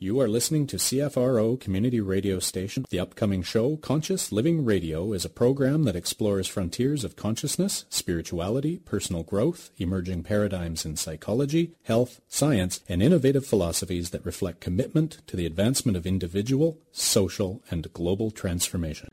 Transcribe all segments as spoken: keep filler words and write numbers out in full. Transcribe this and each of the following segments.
You are listening to C F R O Community Radio Station. The upcoming show, Conscious Living Radio, is a program that explores frontiers of consciousness, spirituality, personal growth, emerging paradigms in psychology, health, science, and innovative philosophies that reflect commitment to the advancement of individual, social, and global transformation.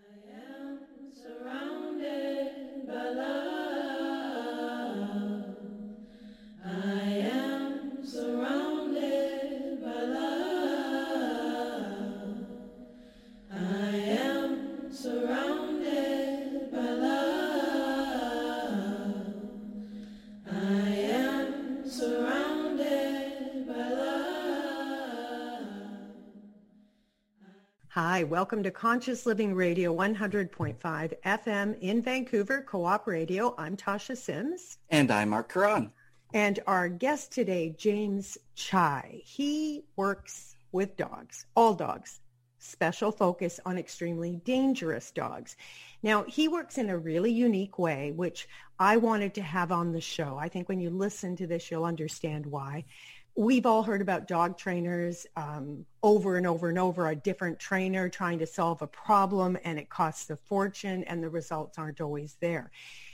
Hi, welcome to Conscious Living Radio one hundred point five F M in Vancouver, Co-op Radio. I'm Tasha Sims. And I'm Mark Curran. And our guest today, James Chai. He works with dogs, all dogs, special focus on extremely dangerous dogs. Now, he works in a really unique way, which I wanted to have on the show. I think when you listen to this, you'll understand why. We've all heard about dog trainers um, over and over and over, a different trainer trying to solve a problem, and it costs a fortune, and the results aren't always there.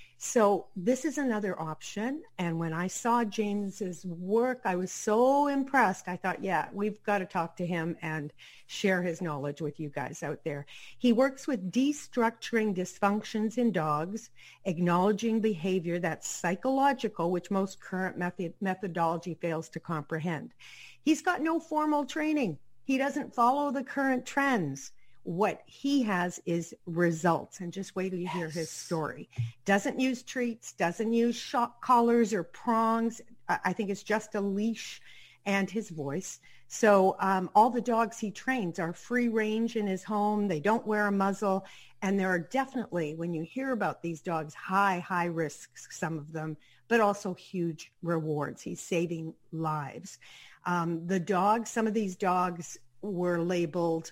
So this is another option. And when I saw James's work, I was so impressed. I thought, yeah, we've got to talk to him and share his knowledge with you guys out there. He works with destructuring dysfunctions in dogs, acknowledging behavior that's psychological, which most current method- methodology fails to comprehend. He's got no formal training. He doesn't follow the current trends. What he has is results, and just wait till you yes. hear his story. Doesn't use treats, doesn't use shock collars or prongs. I think it's just a leash and his voice. So um, all the dogs he trains are free range in his home. They don't wear a muzzle. And there are definitely, when you hear about these dogs, high, high risks, some of them, but also huge rewards. He's saving lives. Um, the dogs, some of these dogs were labeled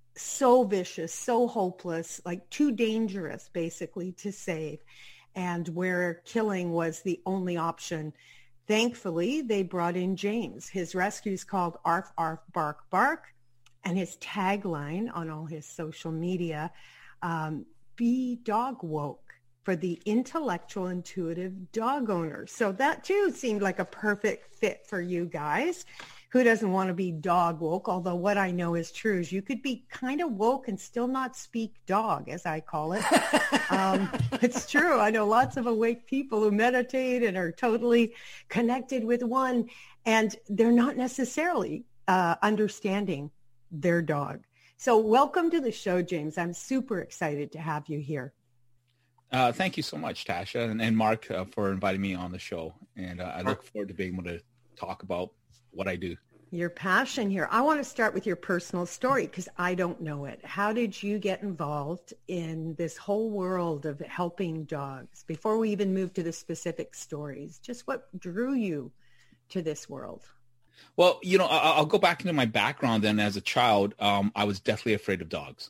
so vicious, so hopeless, like too dangerous, basically, to save, and where killing was the only option. Thankfully, they brought in James. His rescue is called Arf, Arf, Bark, Bark, and his tagline on all his social media, um, be dog woke for the intellectual, intuitive dog owner. So that, too, seemed like a perfect fit for you guys. Who doesn't want to be dog woke? Although what I know is true is you could be kind of woke and still not speak dog, as I call it. um, it's true. I know lots of awake people who meditate and are totally connected with one, and they're not necessarily uh, understanding their dog. So welcome to the show, James. I'm super excited to have you here. Uh, thank you so much, Tasha, and, and Mark, uh, for inviting me on the show. And uh, I look forward to being able to talk about what I do. Your passion here. I want to start with your personal story because I don't know it. How did you get involved in this whole world of helping dogs before we even move to the specific stories? Just what drew you to this world? Well, you know, I'll go back into my background then. As a child, um, I was deathly afraid of dogs.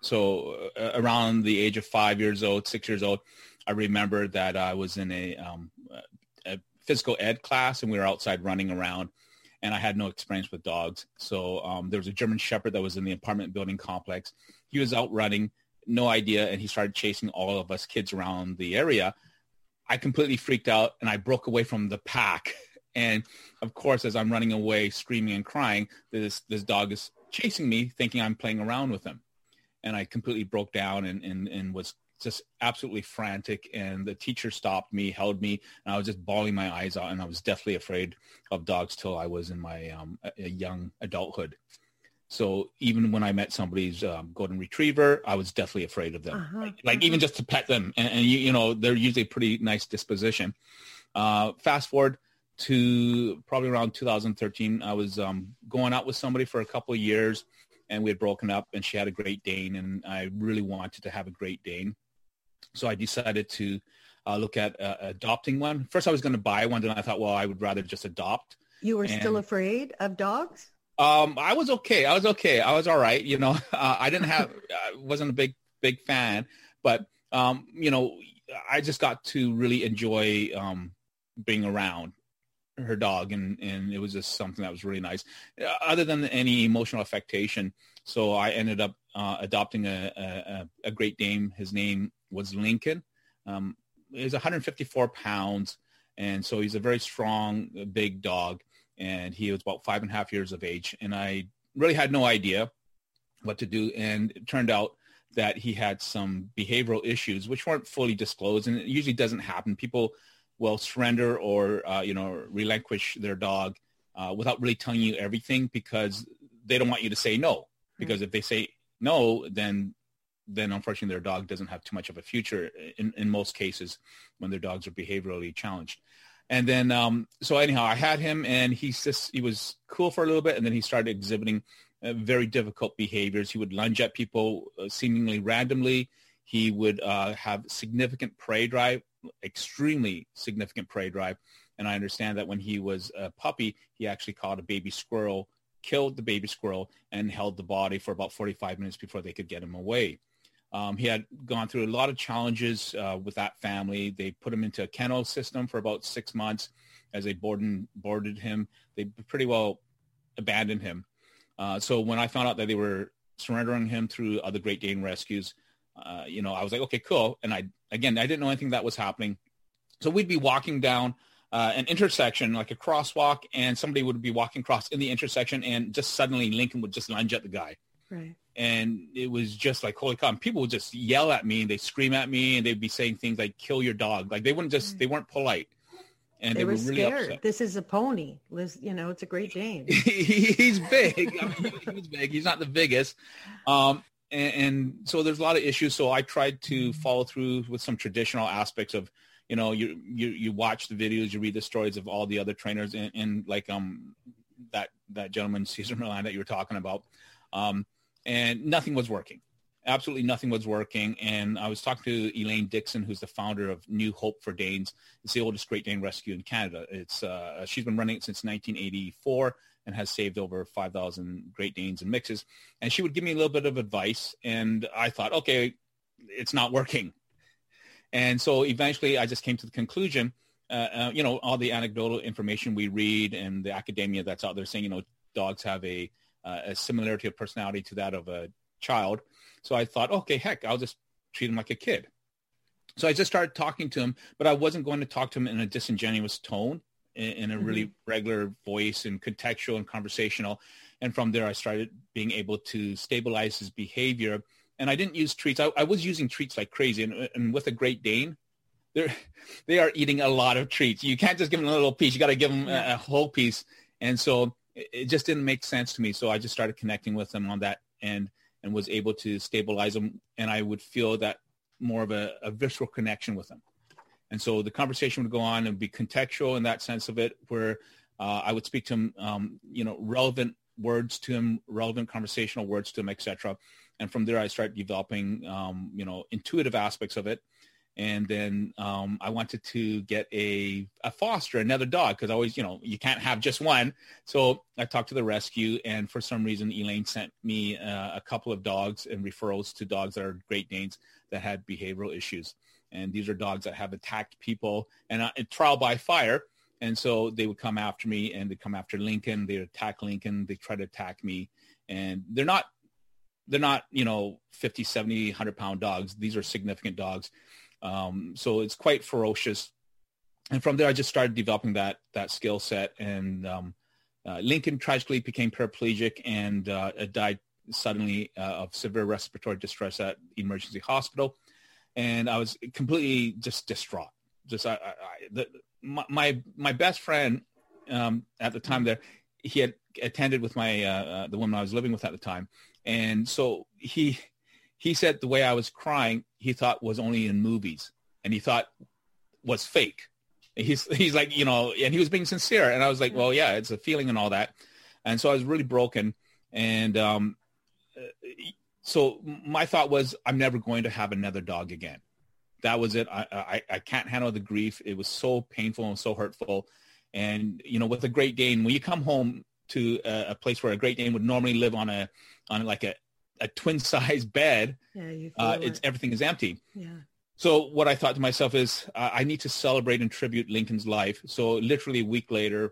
So uh, around the age of five years old, six years old, I remember that I was in a, um, a physical ed class and we were outside running around. And I had no experience with dogs. So um, there was a German Shepherd that was in the apartment building complex. He was out running, no idea, and he started chasing all of us kids around the area. I completely freaked out, and I broke away from the pack. And, of course, as I'm running away, screaming and crying, this this dog is chasing me, thinking I'm playing around with him. And I completely broke down and, and, and was just absolutely frantic, and the teacher stopped me, held me, and I was just bawling my eyes out, and I was deathly afraid of dogs till I was in my um, a, a young adulthood. So even when I met somebody's um, golden retriever, I was deathly afraid of them. Uh-huh. Like, like even just to pet them, and, and you, you know, they're usually pretty nice disposition. Uh, fast forward to probably around two thousand thirteen, I was um, going out with somebody for a couple of years, and we had broken up, and she had a Great Dane, and I really wanted to have a Great Dane. So I decided to uh, look at uh, adopting one. First, I was going to buy one, and I thought, well, I would rather just adopt. You were and, still afraid of dogs? Um, I was okay. I was okay. I was all right. You know, uh, I didn't have, I wasn't a big, big fan, but, um, you know, I just got to really enjoy um, being around. her dog, and, and it was just something that was really nice, other than any emotional affectation. So I ended up uh, adopting a, a, a Great Dane. His name was Lincoln. Um, he's one hundred fifty-four pounds, and so he's a very strong, big dog, and he was about five and a half years of age, and I really had no idea what to do, and it turned out that he had some behavioral issues which weren't fully disclosed, and it usually doesn't happen. People will surrender or, uh, you know, relinquish their dog uh, without really telling you everything, because they don't want you to say no. Because if they say no, then then unfortunately their dog doesn't have too much of a future in, in most cases when their dogs are behaviorally challenged. And then, um, so anyhow, I had him, and he's just, he was cool for a little bit, and then he started exhibiting uh, very difficult behaviors. He would lunge at people uh, seemingly randomly. He would uh, have significant prey drive, extremely significant prey drive. And I understand that when he was a puppy, he actually caught a baby squirrel, killed the baby squirrel, and held the body for about forty-five minutes before they could get him away. Um, he had gone through a lot of challenges uh, with that family. They put him into a kennel system for about six months as they boarded, boarded him. They pretty well abandoned him. Uh, so when I found out that they were surrendering him through other Great Dane rescues, uh, you know, I was like, okay, cool. And I, again, I didn't know anything that was happening. So we'd be walking down uh, an intersection, like a crosswalk, and somebody would be walking across in the intersection, and just suddenly Lincoln would just lunge at the guy. Right. And it was just like, holy cow. And people would just yell at me, and they scream at me, and they'd be saying things like, kill your dog. Like, they wouldn't just, right. They weren't polite. And they, they were, were really scared. Upset. This is a pony. Liz, you know, it's a Great Dane. He's big. I mean, he's big. He's not the biggest. Um, and, and so there's a lot of issues. So I tried to follow through with some traditional aspects of, you know, you, you, you watch the videos, you read the stories of all the other trainers, and, and like um that, that gentleman, Cesar Millan, that you were talking about. Um, and nothing was working. Absolutely nothing was working. And I was talking to Elaine Dixon, who's the founder of New Hope for Danes. It's the oldest Great Dane rescue in Canada. It's uh, she's been running it since nineteen eighty-four and has saved over five thousand Great Danes and mixes. And she would give me a little bit of advice. And I thought, okay, it's not working. And so eventually I just came to the conclusion, uh, uh, you know, all the anecdotal information we read and the academia that's out there saying, you know, dogs have a, uh, a similarity of personality to that of a child. So I thought, okay, heck, I'll just treat him like a kid. So I just started talking to him, but I wasn't going to talk to him in a disingenuous tone, in, in a mm-hmm. really regular voice and contextual and conversational. And from there, I started being able to stabilize his behavior. And I didn't use treats. I, I was using treats like crazy. And, and with a Great Dane, they're, they are eating a lot of treats. You can't just give them a little piece. You got to give them a, a whole piece. And so it, it just didn't make sense to me. So I just started connecting with them on that end and was able to stabilize them. And I would feel that more of a, a visceral connection with them. And so the conversation would go on and be contextual in that sense of it, where uh, I would speak to him, um, you know, relevant words to him, relevant conversational words to him, et cetera. And from there, I started developing, um, you know, intuitive aspects of it. And then um, I wanted to get a, a foster, another dog, because I always, you know, you can't have just one. So I talked to the rescue, and for some reason, Elaine sent me uh, a couple of dogs and referrals to dogs that are Great Danes that had behavioral issues. And these are dogs that have attacked people, and uh, trial by fire. And so they would come after me, and they'd come after Lincoln. They'd attack Lincoln. They try to attack me. And they're not, they're not, you know, fifty, seventy, one hundred pound dogs. These are significant dogs. Um, so it's quite ferocious. And from there, I just started developing that, that skill set. And um, uh, Lincoln tragically became paraplegic and uh, died suddenly uh, of severe respiratory distress at emergency hospital. And I was completely just distraught. Just I, I, the, my, my my best friend um, at the time there, he had attended with my uh, uh, the woman I was living with at the time, and so he he said the way I was crying, he thought was only in movies, and he thought was fake. He's he's like, you know, and he was being sincere, and I was like, well, yeah, it's a feeling and all that, and so I was really broken, and um, so my thought was, I'm never going to have another dog again. That was it. I, I, I can't handle the grief. It was so painful and so hurtful. And, you know, with a Great Dane, when you come home to a, a place where a Great Dane would normally live on a, on like a, a twin size bed, yeah, you uh, feel it's it. everything is empty. Yeah. So what I thought to myself is uh, I need to celebrate and tribute Lincoln's life. So literally a week later,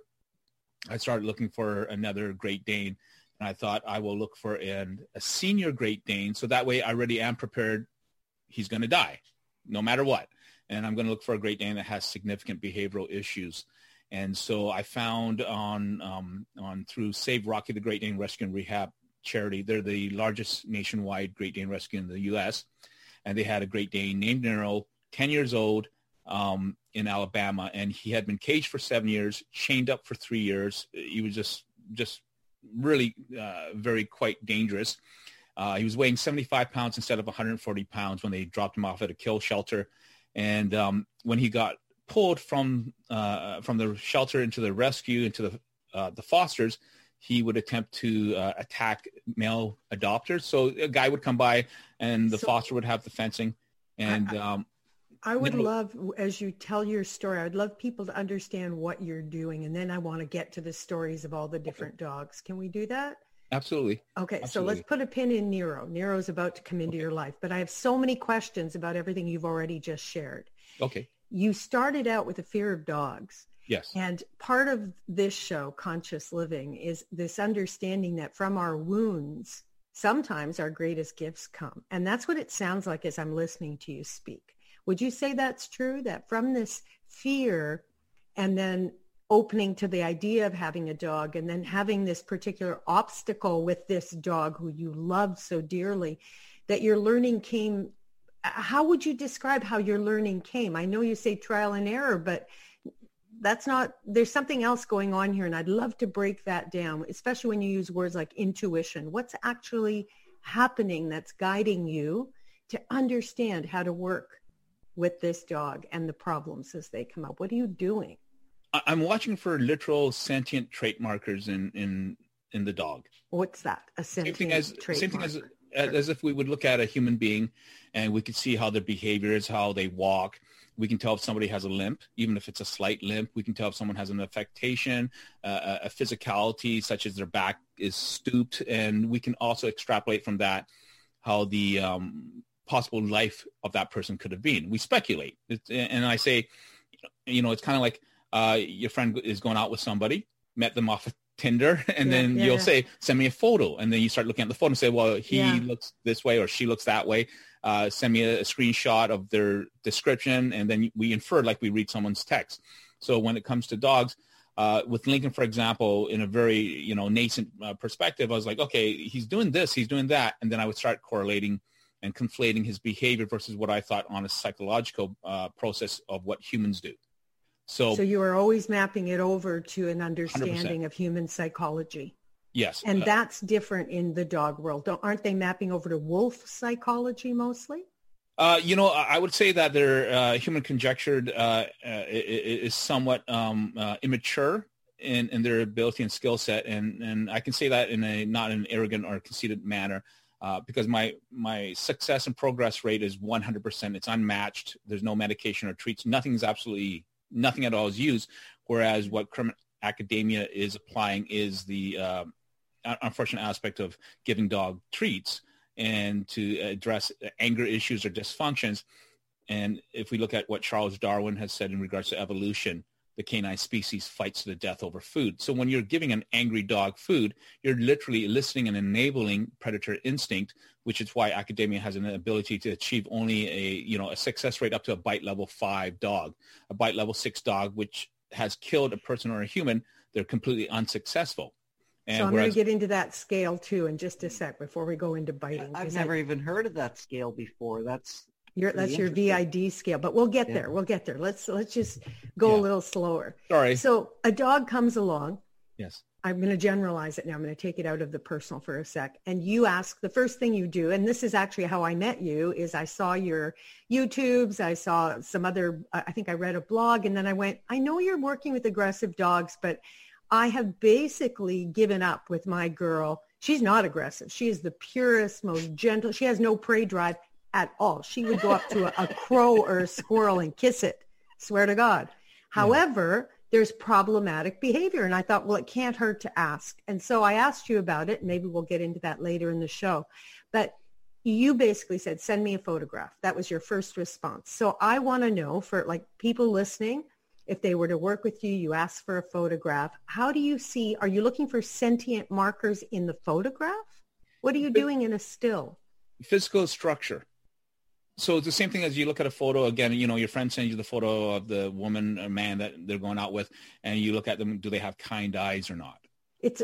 I started looking for another Great Dane. And I thought I will look for an, a senior Great Dane. So that way I already am prepared. He's going to die no matter what. And I'm going to look for a Great Dane that has significant behavioral issues. And so I found on um, on through Save Rocky the Great Dane Rescue and Rehab charity. They're the largest nationwide Great Dane rescue in the U S. And they had a Great Dane named Nero, ten years old, um, in Alabama. And he had been caged for seven years, chained up for three years. He was just just really uh, very quite dangerous. Uh, he was weighing seventy-five pounds instead of one hundred forty pounds when they dropped him off at a kill shelter. And um, when he got pulled from uh, from the shelter into the rescue, into the uh, the fosters, he would attempt to uh, attack male adopters. So a guy would come by and the so, foster would have the fencing. And I, um, I would you know, love, as you tell your story, I'd love people to understand what you're doing. And then I want to get to the stories of all the different okay. dogs. Can we do that? Absolutely. Okay, Absolutely. So let's put a pin in Nero. Nero's about to come into okay. your life, but I have so many questions about everything you've already just shared. Okay. You started out with a fear of dogs. Yes. And part of this show, Conscious Living, is this understanding that from our wounds, sometimes our greatest gifts come. And that's what it sounds like as I'm listening to you speak. Would you say that's true, that from this fear and then opening to the idea of having a dog and then having this particular obstacle with this dog who you love so dearly, that your learning came? How would you describe how your learning came? I know you say trial and error, but that's not, there's something else going on here. And I'd love to break that down, especially when you use words like intuition. What's actually happening that's guiding you to understand how to work with this dog and the problems as they come up? What are you doing? I'm watching for literal sentient trait markers in, in, in the dog. What's that? A sentient same thing as, trait Same thing marker. as, as if we would look at a human being and we could see how their behavior is, how they walk. We can tell if somebody has a limp, even if it's a slight limp. We can tell if someone has an affectation, uh, a physicality, such as their back is stooped. And we can also extrapolate from that how the um, possible life of that person could have been. We speculate. It's, and I say, you know, it's kind of like uh, your friend is going out with somebody, met them off of Tinder, and yeah, then yeah, you'll yeah. say, send me a photo. And then you start looking at the photo and say, well, he Yeah. looks this way or she looks that way. Uh, send me a, a screenshot of their description, and then we infer like we read someone's text. So when it comes to dogs, uh, with Lincoln, for example, in a very, you know, nascent uh, perspective, I was like, okay, he's doing this, he's doing that. And then I would start correlating and conflating his behavior versus what I thought on a psychological uh, process of what humans do. So, So you are always mapping it over to an understanding one hundred percent. of human psychology. yes. And uh, that's different in the dog world. Don't, aren't they mapping over to wolf psychology mostly? Uh, you know, I would say that their uh, human conjectured uh, uh, is somewhat um, uh, immature in, in their ability and skill set, and and I can say that in a not in an arrogant or conceited manner, uh, because my my success and progress rate is one hundred percent. It's unmatched. There's no medication or treats. Nothing's absolutely nothing at all is used. Whereas what criminal academia is applying is the uh, unfortunate aspect of giving dog treats and to address anger issues or dysfunctions. And if we look at what Charles Darwin has said in regards to evolution, the canine species fights to the death over food. So when you're giving an angry dog food, you're literally eliciting and enabling predator instinct, which is why academia has an ability to achieve only a, you know, a success rate up to a bite level five dog. A bite level six dog, which has killed a person or a human, they're completely unsuccessful. And so I'm whereas, going to get into that scale too in just a sec before we go into biting. I've 'cause never I, even heard of that scale before. That's your, pretty that's your interesting. V I D scale, but we'll get Yeah. there. We'll get there. Let's let's just go Yeah. a little slower. sorry. So a dog comes along. Yes. I'm going to generalize it now. I'm going to take it out of the personal for a sec. And you ask, the first thing you do, and this is actually how I met you, is I saw your YouTubes. I saw some other, I think I read a blog, and then I went, I know you're working with aggressive dogs, but I have basically given up with my girl. She's not aggressive. She is the purest, most gentle. She has no prey drive at all. She would go up to a, a crow or a squirrel and kiss it. Swear to God. However, there's problematic behavior. And I thought, well, it can't hurt to ask. And so I asked you about it. Maybe we'll get into that later in the show. But you basically said, send me a photograph. That was your first response. So I want to know, for like people listening, if they were to work with you, you ask for a photograph. How do you see, are you looking for sentient markers in the photograph? What are you doing in a still? Physical structure. So it's the same thing as you look at a photo. Again, you know, your friend sends you the photo of the woman or man that they're going out with, and you look at them, do they have kind eyes or not? It's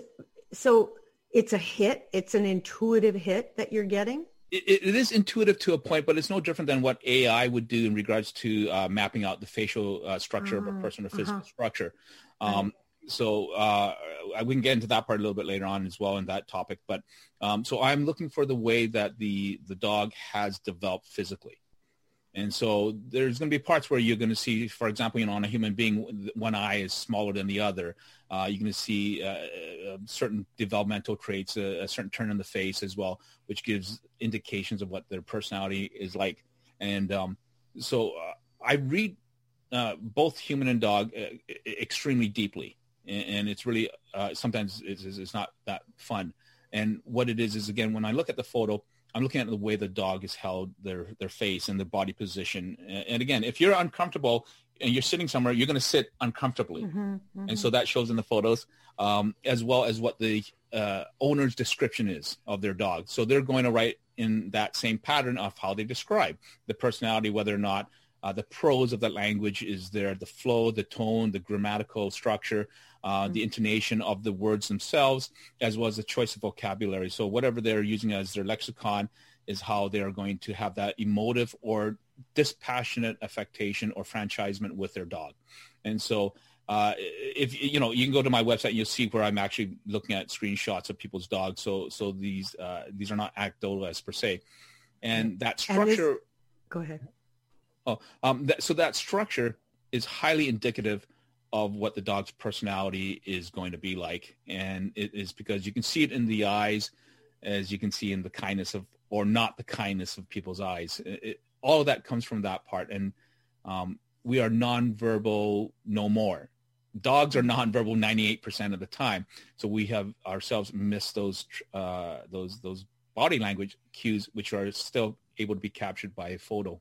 so it's a hit. It's an intuitive hit that you're getting. It, it is intuitive to a point, but it's no different than what A I would do in regards to uh, mapping out the facial uh, structure uh-huh, of a person or physical uh-huh. structure. Um, right. So uh, we can get into that part a little bit later on as well in that topic. But um, so I'm looking for the way that the, the dog has developed physically. And so there's going to be parts where you're going to see, for example, you know, on a human being, one eye is smaller than the other. Uh, you're going to see uh, uh, certain developmental traits, uh, a certain turn in the face as well, which gives indications of what their personality is like. And um, so uh, I read uh, both human and dog uh, extremely deeply. And, and it's really, uh, sometimes it's, it's not that fun. And what it is, is again, when I look at the photo, I'm looking at the way the dog is held, their their face and their body position. And again, if you're uncomfortable and you're sitting somewhere, you're going to sit uncomfortably. Mm-hmm, mm-hmm. And so that shows in the photos, um, as well as what the uh, owner's description is of their dog. So they're going to write in that same pattern of how they describe the personality, whether or not uh, the prose of that language is there, the flow, the tone, the grammatical structure, Uh, the intonation of the words themselves, as well as the choice of vocabulary. So whatever they're using as their lexicon is how they are going to have that emotive or dispassionate affectation or franchisement with their dog. And so uh, if, you know, you can go to my website and you'll see where I'm actually looking at screenshots of people's dogs. So so these uh, these are not anecdotal as per se. And that structure. And this, go ahead. Oh, um, that, so that structure is highly indicative of what the dog's personality is going to be like. And it is because you can see it in the eyes, as you can see in the kindness of, or not the kindness of people's eyes. It, it, all of that comes from that part. And um, we are nonverbal no more. Dogs are nonverbal ninety-eight percent of the time. So we have ourselves missed those, uh, those, those body language cues, which are still able to be captured by a photo.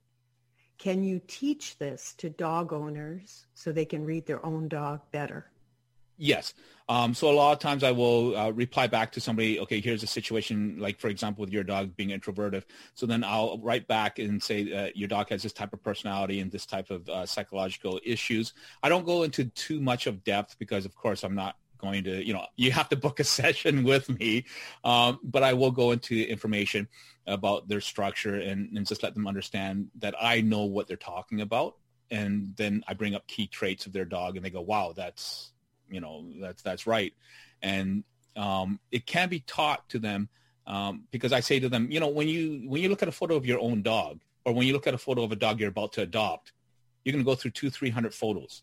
Can you teach this to dog owners so they can read their own dog better? Yes. Um, so a lot of times I will uh, reply back to somebody, okay, here's a situation, like, for example, with your dog being introverted. So then I'll write back and say uh, your dog has this type of personality and this type of uh, psychological issues. I don't go into too much of depth because, of course, I'm not going to, you know, you have to book a session with me, um, but I will go into information about their structure and, and just let them understand that I know what they're talking about. And then I bring up key traits of their dog and they go, wow, that's, you know, that's, that's right. And um, it can be taught to them um, because I say to them, you know, when you, when you look at a photo of your own dog, or when you look at a photo of a dog you're about to adopt, you're going to go through two, three hundred photos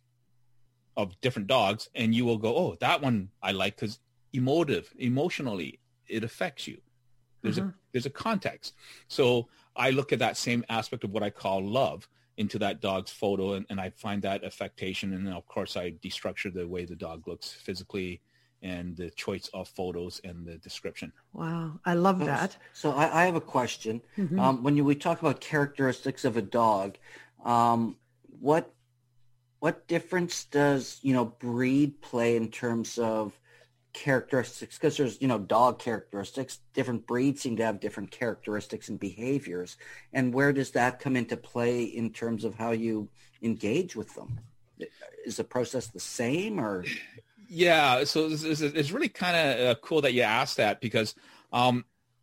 of different dogs, and you will go, oh, that one I like because emotive, emotionally, it affects you. There's mm-hmm. a there's a context. So I look at that same aspect of what I call love into that dog's photo, and, and I find that affectation, and then of course I destructure the way the dog looks physically and the choice of photos and the description. Wow, I love that. So I, I have a question. Mm-hmm. Um, when you, we talk about characteristics of a dog, um, what What difference does, you know, breed play in terms of characteristics? Because there's, you know, dog characteristics. Different breeds seem to have different characteristics and behaviors. And where does that come into play in terms of how you engage with them? Is the process the same or? Yeah, so it's, it's really kind of uh, cool that you asked that because um,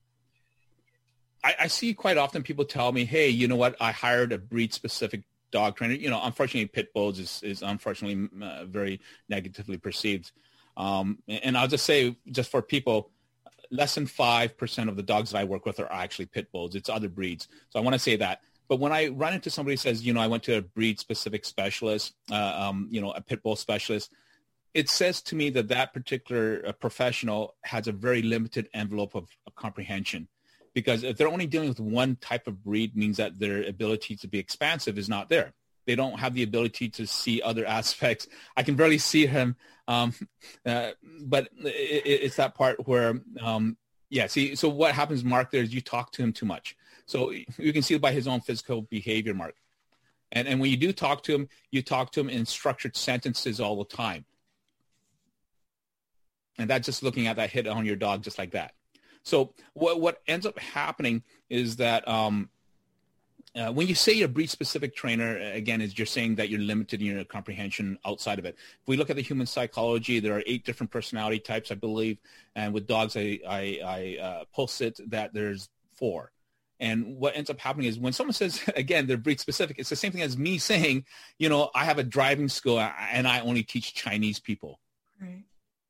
I, I see quite often people tell me, hey, you know what, I hired a breed-specific dog trainer. You know, unfortunately, pit bulls is, is unfortunately uh, very negatively perceived. Um, and I'll just say, just for people, less than five percent of the dogs that I work with are actually pit bulls. It's other breeds. So I want to say that. But when I run into somebody who says, you know, I went to a breed-specific specialist, uh, um, you know, a pit bull specialist, it says to me that that particular uh, professional has a very limited envelope of, of comprehension. Because if they're only dealing with one type of breed, means that their ability to be expansive is not there. They don't have the ability to see other aspects. I can barely see him, um, uh, but it, it's that part where, um, yeah. See, so what happens, Mark? There is you talk to him too much. So you can see it by his own physical behavior, Mark. And and when you do talk to him, you talk to him in structured sentences all the time. And that's just looking at that hit on your dog just like that. So what what ends up happening is that um, uh, when you say you're a breed-specific trainer, again, is you're saying that you're limited in your comprehension outside of it. If we look at the human psychology, there are eight different personality types, I believe. And with dogs, I, I, I uh, post it that there's four. And what ends up happening is when someone says, again, they're breed-specific, it's the same thing as me saying, you know, I have a driving school and I only teach Chinese people. Right.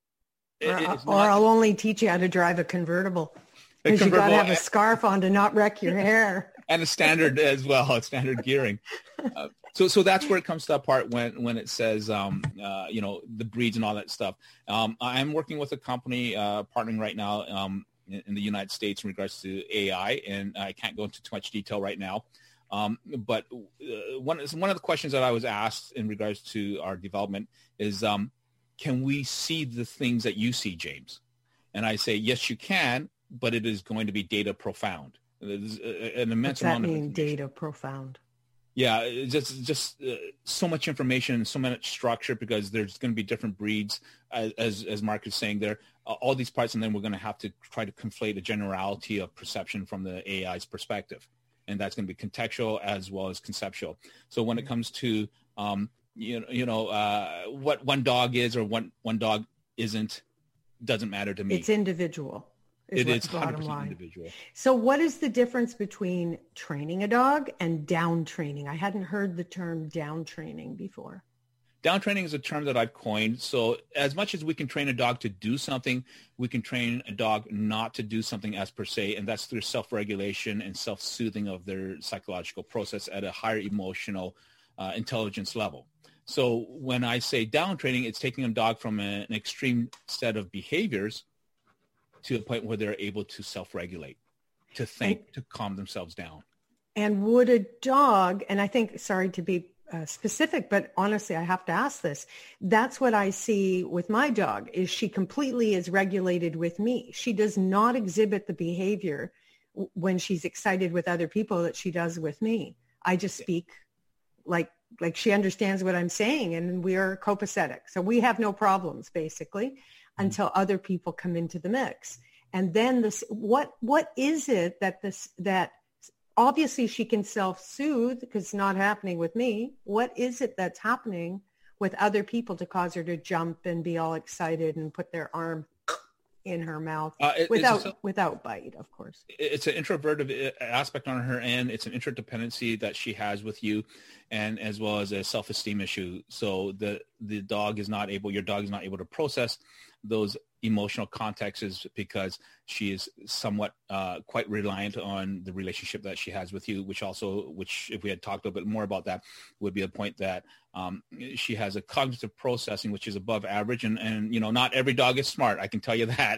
It, or, not, or I'll only teach you how to drive a convertible. Because you got to have a scarf on to not wreck your hair. And a standard as well, standard gearing. Uh, so so that's where it comes to that part when, when it says, um, uh, you know, the breeds and all that stuff. Um, I'm working with a company uh, partnering right now um, in, in the United States in regards to A I, and I can't go into too much detail right now. Um, but uh, one, one of the questions that I was asked in regards to our development is, um, can we see the things that you see, James? And I say, yes, you can, but it is going to be data profound. There's an immense What's that amount mean, of data profound? Yeah, it's just just uh, so much information, so much structure, because there's going to be different breeds, as as, as Mark is saying there, uh, all these parts, and then we're going to have to try to conflate a generality of perception from the A I's perspective, and that's going to be contextual as well as conceptual. So when it comes to um, you know, you know uh, what one dog is or what one dog isn't, doesn't matter to me. It's individual. Is it what's is one hundred percent line. Individual. So what is the difference between training a dog and down training? I hadn't heard the term down training before. Down training is a term that I've coined. So as much as we can train a dog to do something, we can train a dog not to do something as per se, and that's through self-regulation and self-soothing of their psychological process at a higher emotional uh, intelligence level. So when I say down training, it's taking a dog from a, an extreme set of behaviors to a point where they're able to self-regulate, to think, and, to calm themselves down. And would a dog, and I think, sorry to be uh, specific, but honestly, I have to ask this. That's what I see with my dog, is she completely is regulated with me. She does not exhibit the behavior w- when she's excited with other people that she does with me. I just speak like, like she understands what I'm saying, and we are copacetic. So we have no problems, basically, until other people come into the mix. And then this, what, what is it that this, that obviously she can self-soothe because it's not happening with me. What is it that's happening with other people to cause her to jump and be all excited and put their arm in her mouth uh, it, without, a, without bite, of course? It's an introverted aspect on her end. It's an interdependency that she has with you, and as well as a self-esteem issue. So the, the dog is not able, your dog is not able to process those emotional contexts because she is somewhat uh, quite reliant on the relationship that she has with you, which also, which if we had talked a little bit more about that, would be a point that um, she has a cognitive processing, which is above average. And, and, you know, not every dog is smart. I can tell you that.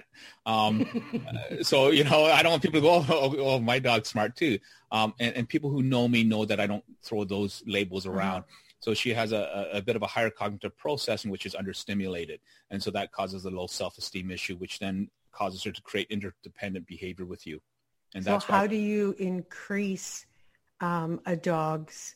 Um, so, you know, I don't want people to go, oh, oh my dog's smart too. Um, and, and people who know me know that I don't throw those labels around. Mm-hmm. So she has a, a bit of a higher cognitive processing, which is understimulated. And so that causes a low self-esteem issue, which then causes her to create interdependent behavior with you. And so that's how why- do you increase um, a dog's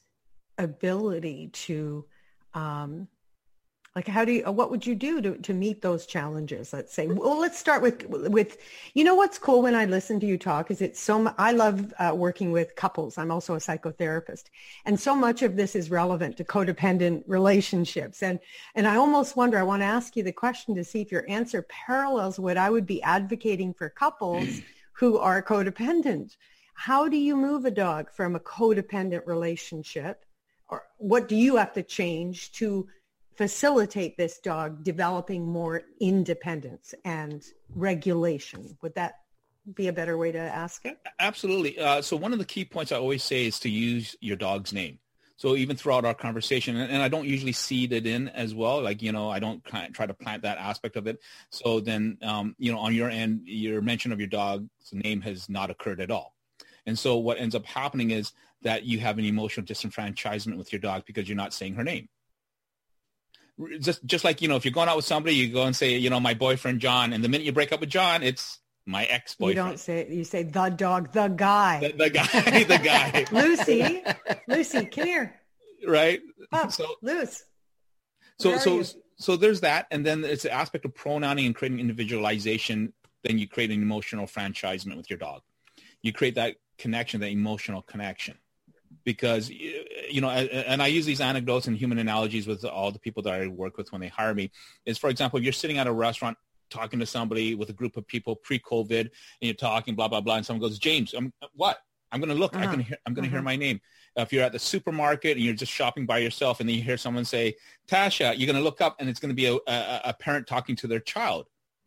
ability to, um, like, how do you, what would you do to, to meet those challenges? Let's say, well, let's start with, with, you know, what's cool when I listen to you talk is it's so, I love uh, working with couples. I'm also a psychotherapist. And so much of this is relevant to codependent relationships. And, and I almost wonder, I want to ask you the question to see if your answer parallels what I would be advocating for couples who are codependent. How do you move a dog from a codependent relationship? Or what do you have to change to facilitate this dog developing more independence and regulation? Would that be a better way to ask it? Absolutely. Uh, so one of the key points I always say is to use your dog's name. So even throughout our conversation, and, and I don't usually seed it in as well, like, you know, I don't kind of try to plant that aspect of it. So then, um, you know, on your end, your mention of your dog's name has not occurred at all. And so what ends up happening is that you have an emotional disenfranchisement with your dog because you're not saying her name. Just just like, you know, if you're going out with somebody, you go and say, you know, my boyfriend, John, and the minute you break up with John, it's my ex-boyfriend. You don't say, you say the dog, the guy. The, the guy, the guy. Lucy, Lucy, come here. Right? Up, so, loose. So, so, so there's that. And then it's the aspect of pronouncing and creating individualization. Then you create an emotional franchisement with your dog. You create that connection, that emotional connection. Because, you know, and I use these anecdotes and human analogies with all the people that I work with when they hire me, is, for example, if you're sitting at a restaurant talking to somebody with a group of people pre-COVID, and you're talking, blah, blah, blah, and someone goes, James, I'm, what? I'm going to look. Uh-huh. I'm going to hear, I'm going to uh-huh. hear my name. If you're at the supermarket and you're just shopping by yourself and then you hear someone say, Tasha, you're going to look up and it's going to be a, a, a parent talking to their child.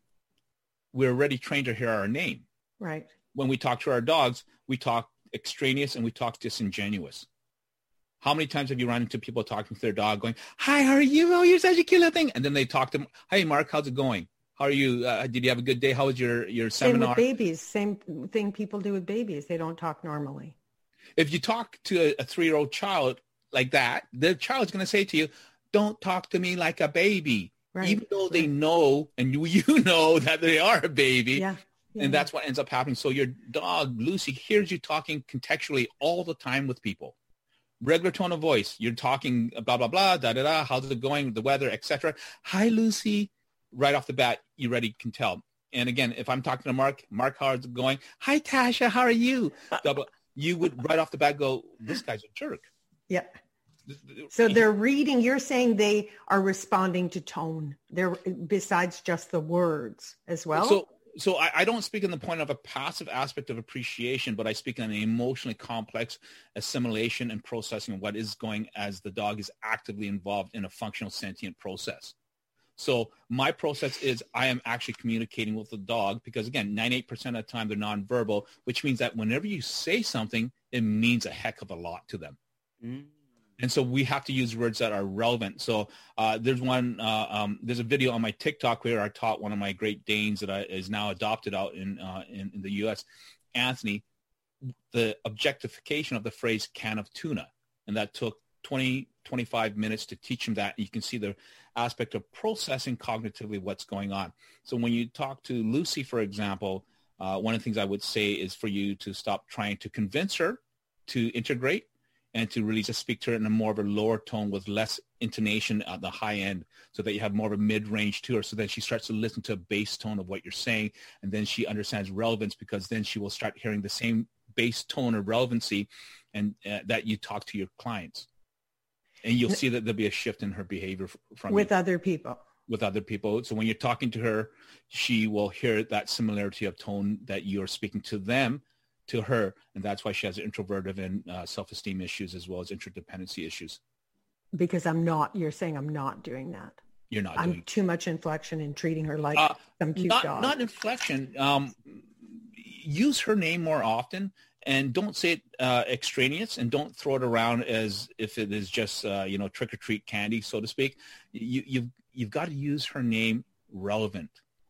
We're already trained to hear our name. Right. When we talk to our dogs, we talk extraneous and we talk disingenuous. How many times have you run into people talking to their dog going, hi, how are you? Oh, you're such a cute little thing. And then they talk to them. Hey, Mark, how's it going? How are you? Uh, did you have a good day? How was your, your seminar? Same with babies. Same thing people do with babies. They don't talk normally. If you talk to a, a three-year-old child like that, the child's going to say to you, don't talk to me like a baby. Right. Even though they know, and you, you know that they are a baby. Yeah. Yeah. And that's what ends up happening. So your dog, Lucy, hears you talking contextually all the time with people. Regular tone of voice. You're talking blah, blah, blah, da, da, da. How's it going? The weather, et cetera. Hi, Lucy. Right off the bat, you already can tell. And again, if I'm talking to Mark, Mark, how's it going? Hi, Tasha. How are you? Double, you would right off the bat go, this guy's a jerk. Yeah. So they're reading, you're saying they are responding to tone. They're besides just the words as well. So So I, I don't speak in the point of a passive aspect of appreciation, but I speak in an emotionally complex assimilation and processing of what is going as the dog is actively involved in a functional sentient process. So my process is I am actually communicating with the dog because, again, ninety-eight percent of the time they're nonverbal, which means that whenever you say something, it means a heck of a lot to them. Mm. And so we have to use words that are relevant. So uh, there's one, uh, um, there's a video on my TikTok where I taught one of my Great Danes that I, is now adopted out in, uh, in in the U S, Anthony, the objectification of the phrase can of tuna. And that took twenty, twenty-five minutes to teach him that. You can see the aspect of processing cognitively what's going on. So when you talk to Lucy, for example, uh, one of the things I would say is for you to stop trying to convince her to integrate and to really just speak to her in a more of a lower tone with less intonation at the high end so that you have more of a mid-range to her so that she starts to listen to a bass tone of what you're saying, and then she understands relevance because then she will start hearing the same bass tone or relevancy and uh, that you talk to your clients. And you'll see that there'll be a shift in her behavior from with you. other people. With other people. So when you're talking to her, she will hear that similarity of tone that you're speaking to them, to her, and that's why she has introverted and uh, self-esteem issues as well as interdependency issues. Because I'm not, you're saying I'm not doing that. You're not I'm doing too much inflection in treating her like uh, some cute not, dog. Not inflection. Um, use her name more often. And don't say it uh, extraneous, and don't throw it around as if it is just, uh, you know, trick or treat candy, so to speak. You, you've you've got to use her name relevant.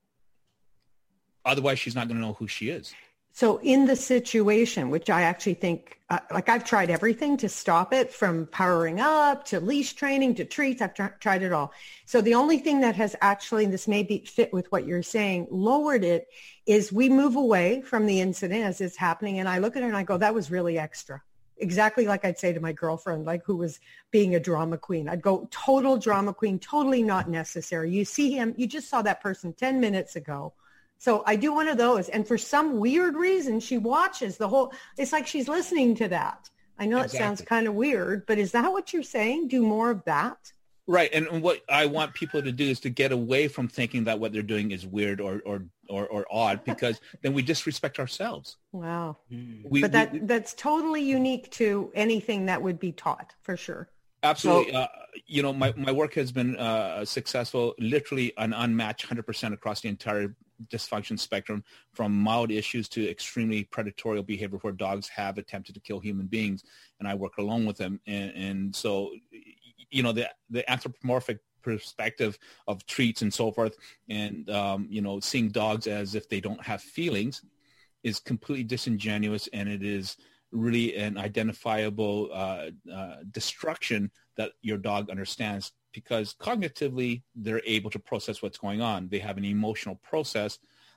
Otherwise, she's not going to know who she is. So in the situation, which I actually think, uh, like I've tried everything to stop it, from powering up to leash training to treats. I've tr- tried it all. So the only thing that has actually, and this may be fit with what you're saying, lowered it is we move away from the incident as it's happening. And I look at her and I go, that was really extra. Exactly like I'd say to my girlfriend, like who was being a drama queen. I'd go, total drama queen, totally not necessary. You see him, you just saw that person ten minutes ago. So I do one of those. And for some weird reason, she watches the whole, it's like she's listening to that. I know exactly. It sounds kind of weird, but is that what you're saying? Do more of that? Right. And what I want people to do is to get away from thinking that what they're doing is weird or or, or, or odd, because then we disrespect ourselves. Wow. We, but that we, that's totally unique to anything that would be taught, for sure. Absolutely. So, uh, you know, my, my work has been uh, successful, literally an unmatched one hundred percent across the entire dysfunction spectrum, from mild issues to extremely predatory behavior where dogs have attempted to kill human beings, and I work along with them. And, and so, you know, the the anthropomorphic perspective of treats and so forth, and, um, you know, seeing dogs as if they don't have feelings is completely disingenuous, and it is really an identifiable uh, uh, destruction that your dog understands, because cognitively they're able to process what's going on. They have an emotional process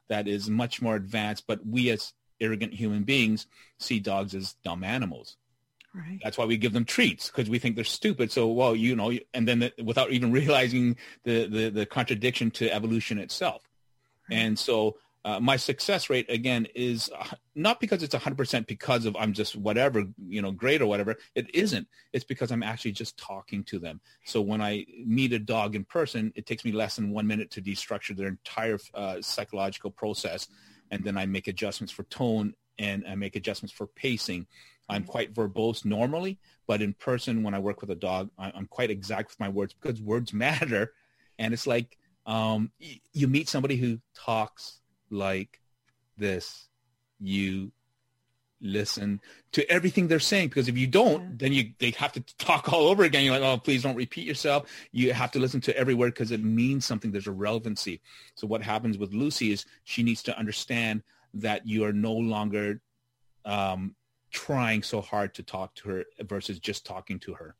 that is much more advanced, but we as arrogant human beings see dogs as dumb animals. Right. That's why we give them treats, because we think they're stupid. So, well, you know, and then the, without even realizing the, the, the contradiction to evolution itself. Right. And so uh, my success rate, again, is not because it's one hundred percent because of I'm just whatever, you know, great or whatever. It isn't. It's because I'm actually just talking to them. So when I meet a dog in person, it takes me less than one minute to destructure their entire uh, psychological process. And then I make adjustments for tone and I make adjustments for pacing. I'm quite verbose normally, but in person, when I work with a dog, I'm quite exact with my words because words matter. And it's like um, you meet somebody who talks like this. You listen to everything they're saying, because if you don't, yeah. then you they have to talk all over again. You're like, oh, please don't repeat yourself. You have to listen to every word because it means something. There's a relevancy. So what happens with Lucy is she needs to understand that you are no longer um, trying so hard to talk to her versus just talking to her.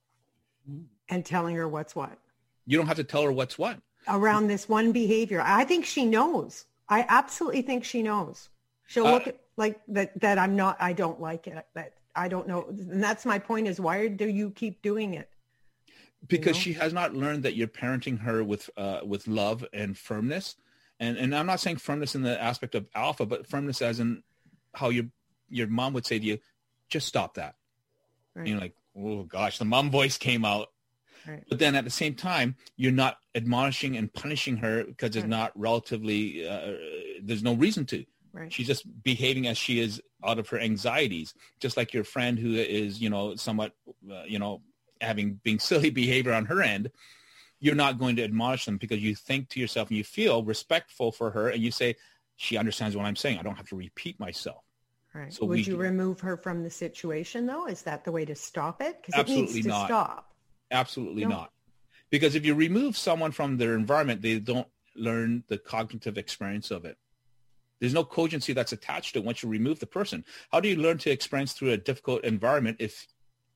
And telling her what's what. You don't have to tell her what's what. Around this one behavior. I think she knows. I absolutely think she knows. She'll look uh, at like that, that I'm not, I don't like it, that I don't know. And that's my point is, why do you keep doing it? Because you know? She has not learned that you're parenting her with, uh, with love and firmness. And, and I'm not saying firmness in the aspect of alpha, but firmness as in how your, your mom would say to you, just stop that. Right. And you're like, oh gosh, the mom voice came out. Right. But then at the same time, you're not admonishing and punishing her because it's right. not relatively, uh, there's no reason to. Right. She's just behaving as she is out of her anxieties, just like your friend who is, you know, somewhat, uh, you know, having being silly behavior on her end. You're not going to admonish them because you think to yourself and you feel respectful for her and you say, she understands what I'm saying. I don't have to repeat myself. Right. So would we, you remove her from the situation, though? Is that the way to stop it? Because it needs to not. stop. Absolutely no. not. Because if you remove someone from their environment, they don't learn the cognitive experience of it. There's no cogency that's attached to it once you remove the person. How do you learn to experience through a difficult environment if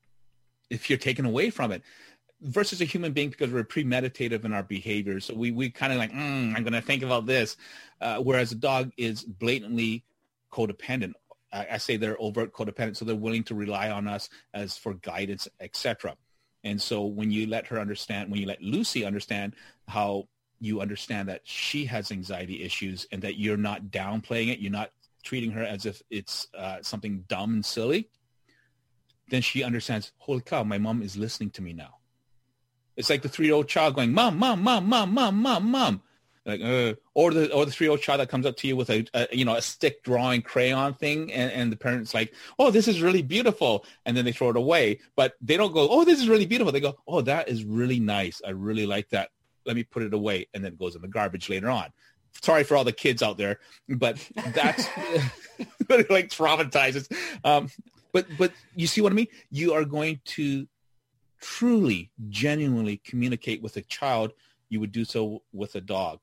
if you're taken away from it? Versus a human being, because we're premeditative in our behaviors. So we, we kind of like, mm, I'm going to think about this. Uh, whereas a dog is blatantly codependent. I, I say they're overt codependent, so they're willing to rely on us as for guidance, et cetera. And so when you let her understand, when you let Lucy understand how you understand that she has anxiety issues and that you're not downplaying it, you're not treating her as if it's uh, something dumb and silly, then she understands, holy cow, my mom is listening to me now. It's like the three-year-old child going, mom, mom, mom, mom, mom, mom, mom. Like, uh, or the or the three-year-old child that comes up to you with a, a you know a stick drawing crayon thing, and, and the parent's like, oh, this is really beautiful, and then they throw it away. But they don't go, oh, this is really beautiful. They go, oh, that is really nice. I really like that. Let me put it away, and then it goes in the garbage later on. Sorry for all the kids out there, but that's like traumatizes. Um, but but you see what I mean? You are going to truly, genuinely communicate with a child. You would do so with a dog.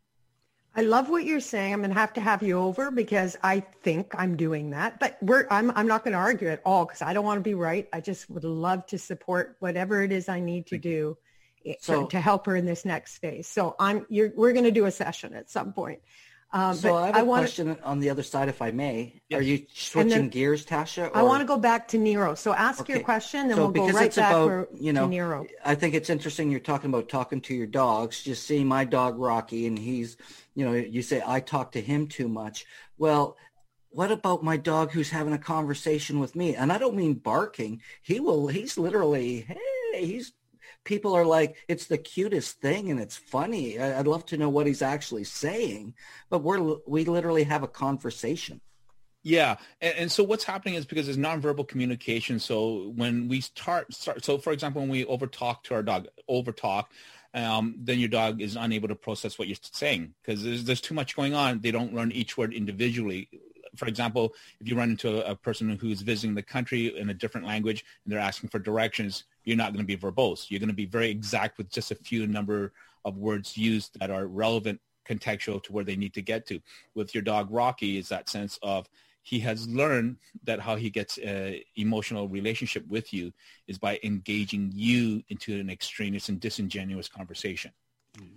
I love what you're saying. I'm going to have to have you over because I think I'm doing that. But we're I'm I'm not going to argue at all because I don't want to be right. I just would love to support whatever it is I need to do so, to help her in this next phase. So I'm you're we're going to do a session at some point. Um, so but I have a I wanna, question on the other side, if I may. Yes. Are you switching then, gears, Tasha? Or? I want to go back to Nero. So ask okay. your question, then so we'll go right back about, for, you know, to Nero. I think it's interesting you're talking about talking to your dogs. Just seeing my dog, Rocky, and he's, you know, you say, I talk to him too much. Well, what about my dog who's having a conversation with me? And I don't mean barking. He will, he's literally, hey, he's, people are like, it's the cutest thing and it's funny. I'd love to know what he's actually saying, but we're, we literally have a conversation. Yeah. And, and so what's happening is because it's nonverbal communication. So when we start, start so for example, when we overtalk to our dog, overtalk, um, then your dog is unable to process what you're saying because there's, there's too much going on. They don't learn each word individually. For example, if you run into a, a person who's visiting the country in a different language and they're asking for directions, you're not going to be verbose. You're going to be very exact with just a few number of words used that are relevant, contextual to where they need to get to. With your dog, Rocky, is that sense of he has learned that how he gets an emotional relationship with you is by engaging you into an extraneous and disingenuous conversation.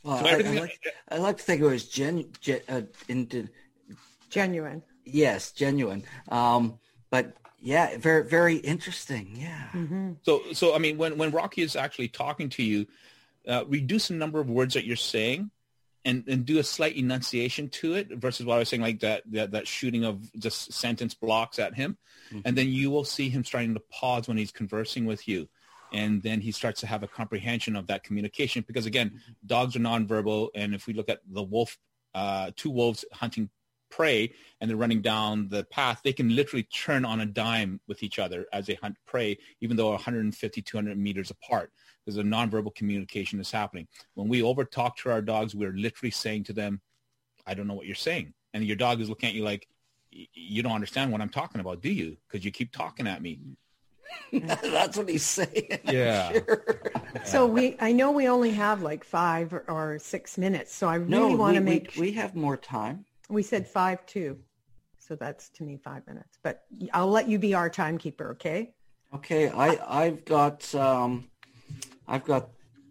Well, So I, I, everything- like, I like to think it was gen, gen, uh, into, Genuine. yes, genuine. Um, but yeah, very, very interesting. Yeah. Mm-hmm. So, so I mean, when, when Rocky is actually talking to you, uh, reduce the number of words that you're saying and, and do a slight enunciation to it versus what I was saying, like that, that, that shooting of just sentence blocks at him. Mm-hmm. And then you will see him starting to pause when he's conversing with you. And then he starts to have a comprehension of that communication because, again, mm-hmm. dogs are nonverbal. And if we look at the wolf, uh, two wolves hunting prey and they're running down the path, they can literally turn on a dime with each other as they hunt prey, even though one hundred fifty, two hundred meters apart. There's a nonverbal communication that's happening. When we over talk to our dogs, we're literally saying to them, I don't know what you're saying. And your dog is looking at you like, you don't understand what I'm talking about, do you? Because you keep talking at me. That's what he's saying. Yeah. Sure. So we, I know we only have like five or, or six minutes. So I really no, want to we, make. We, we have more time. We said five two, so that's to me five minutes. But I'll let you be our timekeeper, okay? Okay, I I've got um, I've got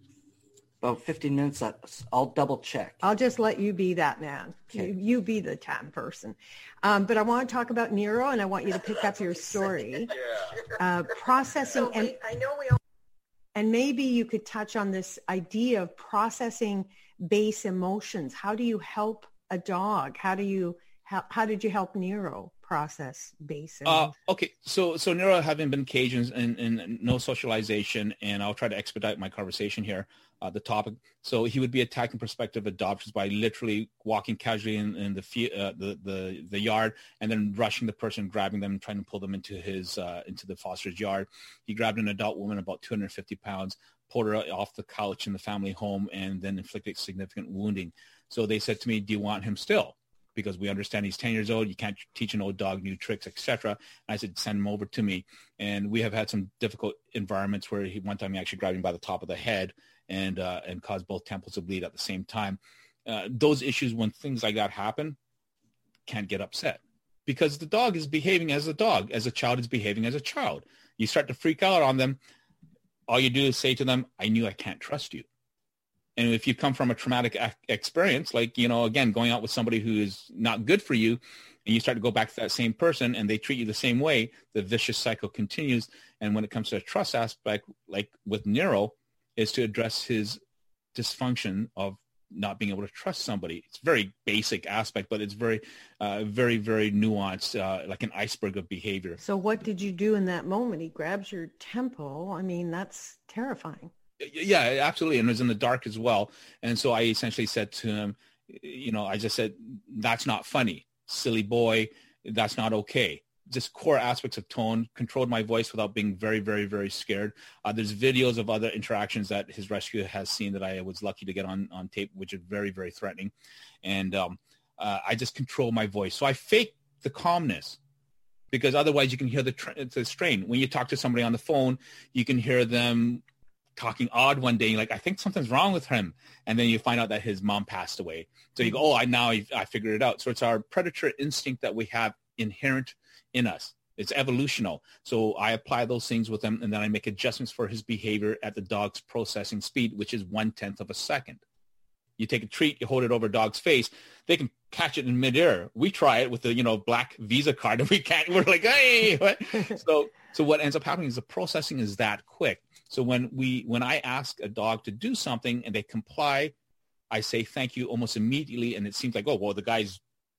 about fifteen minutes. I'll double check. I'll just let you be that man. Okay. You, you be the time person. Um, but I want to talk about Nero, and I want you to pick up your story. Uh, processing, and I know we. All, and maybe you could touch on this idea of processing base emotions. How do you help a dog? How do you how, how did you help Nero process base emotions? Uh, okay, so so Nero having been Cajuns and, and no socialization, and I'll try to expedite my conversation here. Uh, the topic. So he would be attacking prospective adoptions by literally walking casually in, in the, uh, the the the yard and then rushing the person, grabbing them, and trying to pull them into his uh, into the foster's yard. He grabbed an adult woman about two hundred fifty pounds, pulled her off the couch in the family home, and then inflicted significant wounding. So they said to me, "Do you want him still?" Because we understand he's ten years old. You can't teach an old dog new tricks, et cetera. And I said, send him over to me. And we have had some difficult environments where he one time he actually grabbed him by the top of the head and uh, and caused both temples to bleed at the same time. Uh, those issues, when things like that happen, can't get upset because the dog is behaving as a dog, as a child is behaving as a child. You start to freak out on them. All you do is say to them, I knew I can't trust you. And if you come from a traumatic experience, like, you know, again, going out with somebody who is not good for you, and you start to go back to that same person and they treat you the same way, the vicious cycle continues. And when it comes to a trust aspect, like with Nero, is to address his dysfunction of not being able to trust somebody. It's a very basic aspect, but it's very, uh, very, very nuanced, uh, like an iceberg of behavior. So what did you do in that moment? He grabs your temple. I mean, that's terrifying. Yeah, absolutely. And it was in the dark as well. And so I essentially said to him, you know, I just said, that's not funny. Silly boy. That's not okay. Just core aspects of tone, controlled my voice without being very, very, very scared. Uh, there's videos of other interactions that his rescue has seen that I was lucky to get on, on tape, which is very, very threatening. And um, uh, I just control my voice. So I fake the calmness because otherwise you can hear the, tra- the strain. When you talk to somebody on the phone, you can hear them talking odd one day, you're like, I think something's wrong with him. And then you find out that his mom passed away. So you go, oh, I now I, I figured it out. So it's our predator instinct that we have inherent in us. It's evolutional. So I apply those things with him, and then I make adjustments for his behavior at the dog's processing speed, which is one-tenth of a second. You take a treat, you hold it over a dog's face, they can catch it in midair. We try it with the, you know, black Visa card, and we can't, we're like, hey, what? so so what ends up happening is the processing is that quick. So when we when I ask a dog to do something and they comply, I say thank you almost immediately, and it seems like, oh, well, the guy's,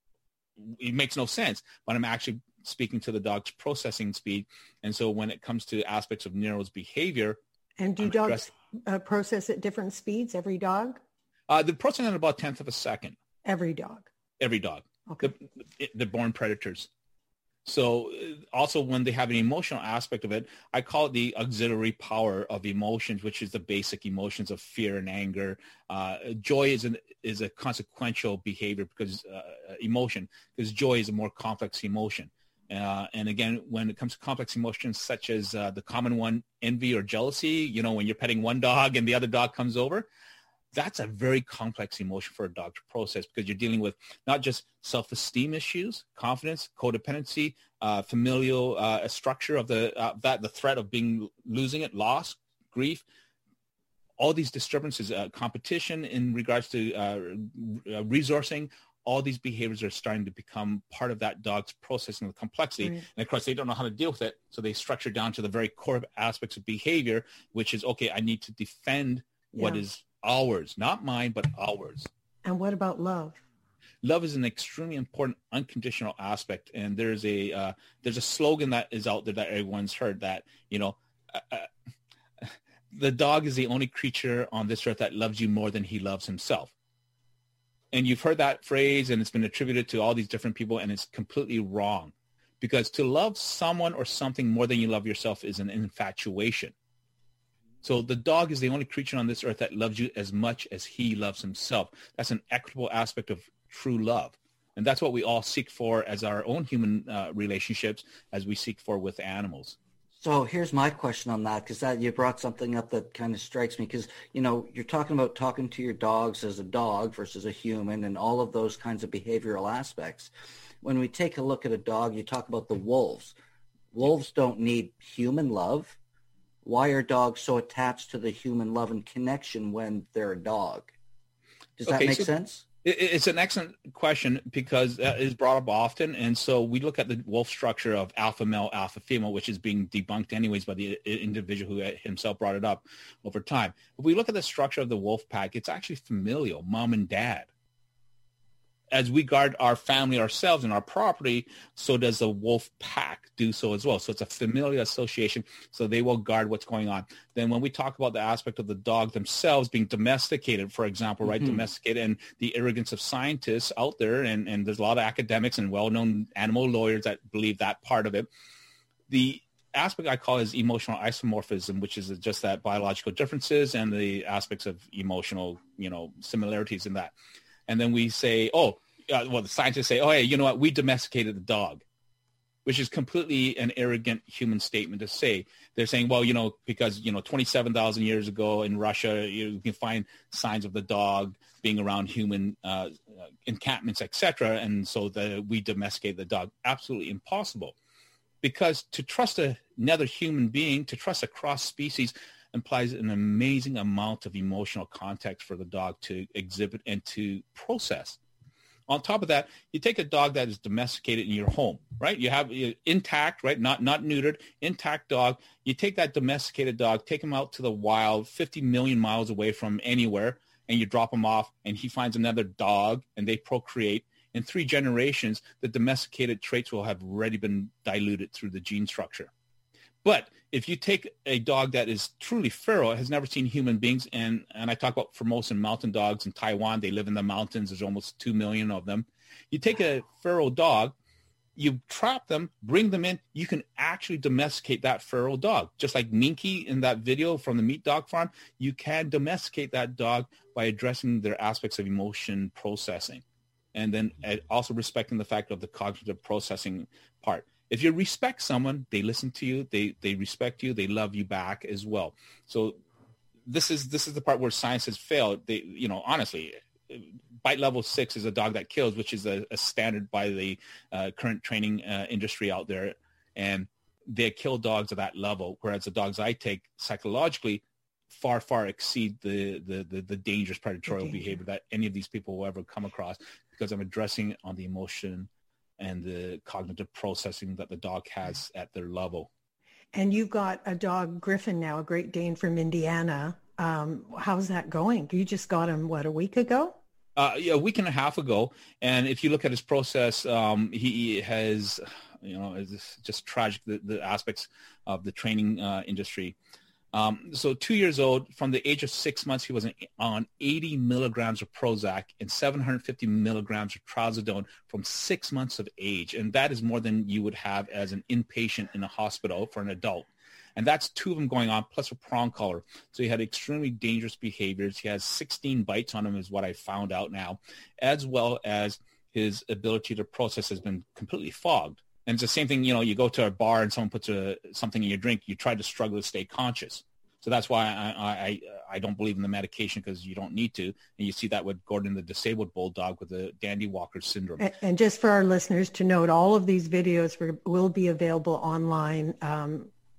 it makes no sense, but I'm actually speaking to the dog's processing speed. And so when it comes to aspects of Nero's behavior. And do I'm dogs uh, process at different speeds, every dog? Uh, they're processing at about a tenth of a second. Every dog? Every dog. Okay. The, they're born predators. So also when they have an emotional aspect of it, I call it the auxiliary power of emotions, which is the basic emotions of fear and anger. Uh, joy is an is a consequential behavior because uh, emotion, because joy is a more complex emotion. Uh, and again, when it comes to complex emotions such as uh, the common one, envy or jealousy, you know, when you're petting one dog and the other dog comes over, that's a very complex emotion for a dog to process because you're dealing with not just self-esteem issues, confidence, codependency, uh, familial uh, structure of the uh, that the threat of being losing it, loss, grief. all these disturbances, uh, competition in regards to uh, resourcing, all these behaviors are starting to become part of that dog's processing of the complexity. Right. And of course, they don't know how to deal with it. So they structure down to the very core aspects of behavior, which is, okay, I need to defend what yeah. is ours, not mine, but ours. And what about love? Love is an extremely important unconditional aspect. And there's a, uh, there's a slogan that is out there that everyone's heard that, you know, uh, the dog is the only creature on this earth that loves you more than he loves himself. And you've heard that phrase, and it's been attributed to all these different people, and it's completely wrong. Because to love someone or something more than you love yourself is an infatuation. So the dog is the only creature on this earth that loves you as much as he loves himself. That's an equitable aspect of true love. And that's what we all seek for as our own human uh, relationships, as we seek for with animals. So here's my question on that, because that you brought something up that kind of strikes me, because, you know, you're talking about talking to your dogs as a dog versus a human and all of those kinds of behavioral aspects. When we take a look at a dog, you talk about the wolves. Wolves don't need human love. Why are dogs so attached to the human love and connection when they're a dog? Does that okay, make so- sense? It's an excellent question because that is brought up often. And so we look at the wolf structure of alpha male, alpha female, which is being debunked anyways by the individual who himself brought it up over time. If we look at the structure of the wolf pack, it's actually familial, mom and dad. As we guard our family, ourselves, and our property, so does the wolf pack do so as well. So it's a familial association, so they will guard what's going on. Then when we talk about the aspect of the dog themselves being domesticated, for example, right, mm-hmm. domesticated, and the arrogance of scientists out there, and, and there's a lot of academics and well-known animal lawyers that believe that part of it. The aspect I call is emotional isomorphism, which is just that biological differences and the aspects of emotional, you know, similarities in that. And then we say, oh, uh, well, the scientists say, oh, hey, you know what? We domesticated the dog, which is completely an arrogant human statement to say. They're saying, well, you know, because, you know, twenty-seven thousand years ago in Russia, you can find signs of the dog being around human uh, encampments, et cetera. And so the, we domesticated the dog. Absolutely impossible. Because to trust a, another human being, to trust a cross species, implies an amazing amount of emotional context for the dog to exhibit and to process. On top of that, you take a dog that is domesticated in your home, right? You have you, intact, right? Not not neutered, intact dog. You take that domesticated dog, take him out to the wild, fifty million miles away from anywhere, and you drop him off, and he finds another dog, and they procreate. In three generations, the domesticated traits will have already been diluted through the gene structure. But if you take a dog that is truly feral, has never seen human beings, and, and I talk about Formosan mountain dogs in Taiwan, they live in the mountains, there's almost two million of them. You take a feral dog, you trap them, bring them in, you can actually domesticate that feral dog. Just like Minky in that video from the meat dog farm, you can domesticate that dog by addressing their aspects of emotion processing. And then also respecting the fact of the cognitive processing part. If you respect someone, they listen to you, they they respect you, they love you back as well. So this is this is the part where science has failed. They, you know, honestly, bite level six is a dog that kills, which is a, a standard by the uh, current training uh, industry out there. And they kill dogs at that level, whereas the dogs I take psychologically far, far exceed the the the, the dangerous predatory okay. behavior that any of these people will ever come across, because I'm addressing it on the emotion and the cognitive processing that the dog has at their level. And you've got a dog, Griffin, now, a Great Dane from Indiana. Um, how's that going? You just got him, what, a week ago? Uh, yeah, a week and a half ago. And if you look at his process, um, he has, you know, it's just tragic, the, the aspects of the training uh, industry. Um, so two years old, from the age of six months, he was on eighty milligrams of Prozac and seven hundred fifty milligrams of Trazodone from six months of age. And that is more than you would have as an inpatient in a hospital for an adult. And that's two of them going on, plus a prong collar. So he had extremely dangerous behaviors. He has sixteen bites on him is what I found out now, as well as his ability to process has been completely fogged. And it's the same thing, you know, you go to a bar and someone puts a, something in your drink, you try to struggle to stay conscious. So that's why I I, I don't believe in the medication, because you don't need to. And you see that with Gordon, the disabled bulldog with the Dandy Walker syndrome. And, and just for our listeners to note, all of these videos will be available online um,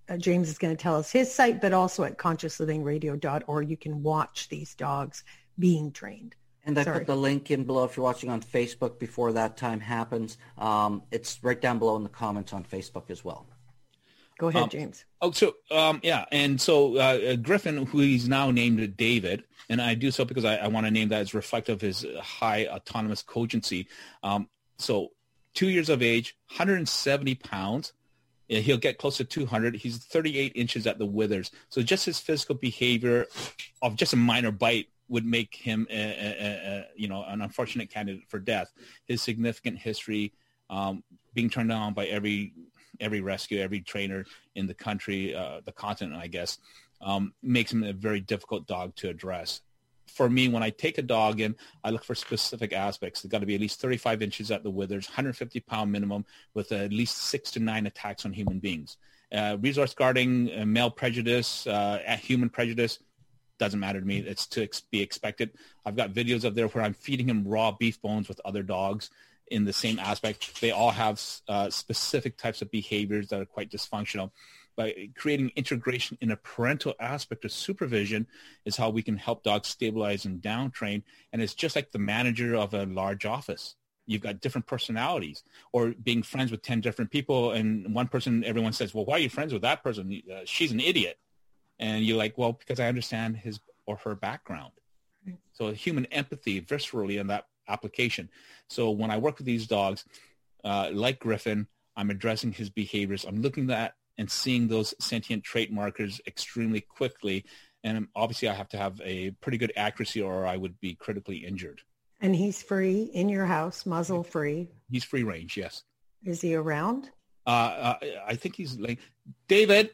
uh, James is going to tell us his site, but also at conscious living radio dot org, you can watch these dogs being trained. And I Sorry. put the link in below if you're watching on Facebook before that time happens. Um, it's right down below in the comments on Facebook as well. Go ahead, um, James. Oh, so um, yeah, and so uh, Griffin, who he's now named David, and I do so because I, I want to name that as reflective of his high autonomous cogency. Um, so two years of age, one hundred seventy pounds. He'll get close to two hundred. He's thirty-eight inches at the withers. So just his physical behavior of just a minor bite would make him, a, a, a, you know, an unfortunate candidate for death. His significant history, um, being turned down by every every rescue, every trainer in the country, uh, the continent, I guess, um, makes him a very difficult dog to address. For me, when I take a dog in, I look for specific aspects. They've got to be at least thirty-five inches at the withers, one hundred fifty pound minimum, with at least six to nine attacks on human beings. Uh, resource guarding, uh, male prejudice, uh, human prejudice, doesn't matter to me. It's to ex- be expected. I've got videos of there where I'm feeding him raw beef bones with other dogs in the same aspect. They all have uh, specific types of behaviors that are quite dysfunctional. By creating integration in a parental aspect of supervision is how we can help dogs stabilize and down train. And it's just like the manager of a large office. You've got different personalities, or being friends with ten different people. And one person, everyone says, well, why are you friends with that person? Uh, she's an idiot. And you're like, well, because I understand his or her background. So human empathy viscerally in that application. So when I work with these dogs, uh, like Griffin, I'm addressing his behaviors. I'm looking at and seeing those sentient trait markers extremely quickly. And obviously I have to have a pretty good accuracy or I would be critically injured. And he's free in your house, muzzle free. He's free range, yes. Is he around? Uh, uh, I think he's like, David,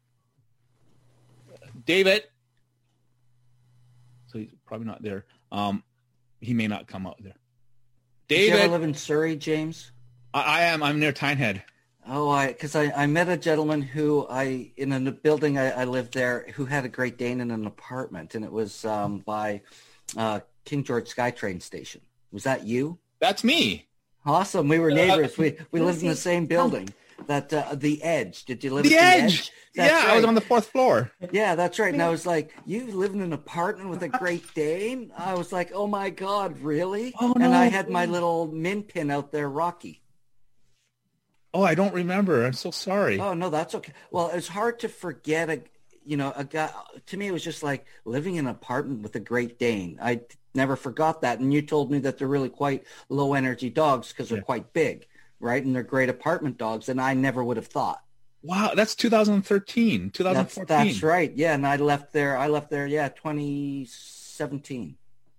David. So he's probably not there. Um, he may not come out there. David. Do you ever live in Surrey, James? I, I am. I'm near Tynehead. Oh, I because I, I met a gentleman who I in a building I, I lived there who had a Great Dane in an apartment, and it was um, by uh, King George SkyTrain station. Was that you? That's me. Awesome. We were neighbors. We we lived in the same building. That uh, the Edge. Did you live the at the Edge? Edge? That's yeah, right. I was on the fourth floor. Yeah, that's right. And I was like, you live in an apartment with a Great Dane? I was like, oh my God, really? Oh, no. And I had my little min pin out there, Rocky. Oh, I don't remember. I'm so sorry. Oh, no, that's okay. Well, it's hard to forget a, you know, a guy. To me, it was just like living in an apartment with a Great Dane. I never forgot that. And you told me that they're really quite low energy dogs because they're yeah. quite big, right? And they're great apartment dogs. And I never would have thought. Wow, that's two thousand thirteen, twenty fourteen. That's, that's right. Yeah, and I left there. I left there. Yeah, twenty seventeen.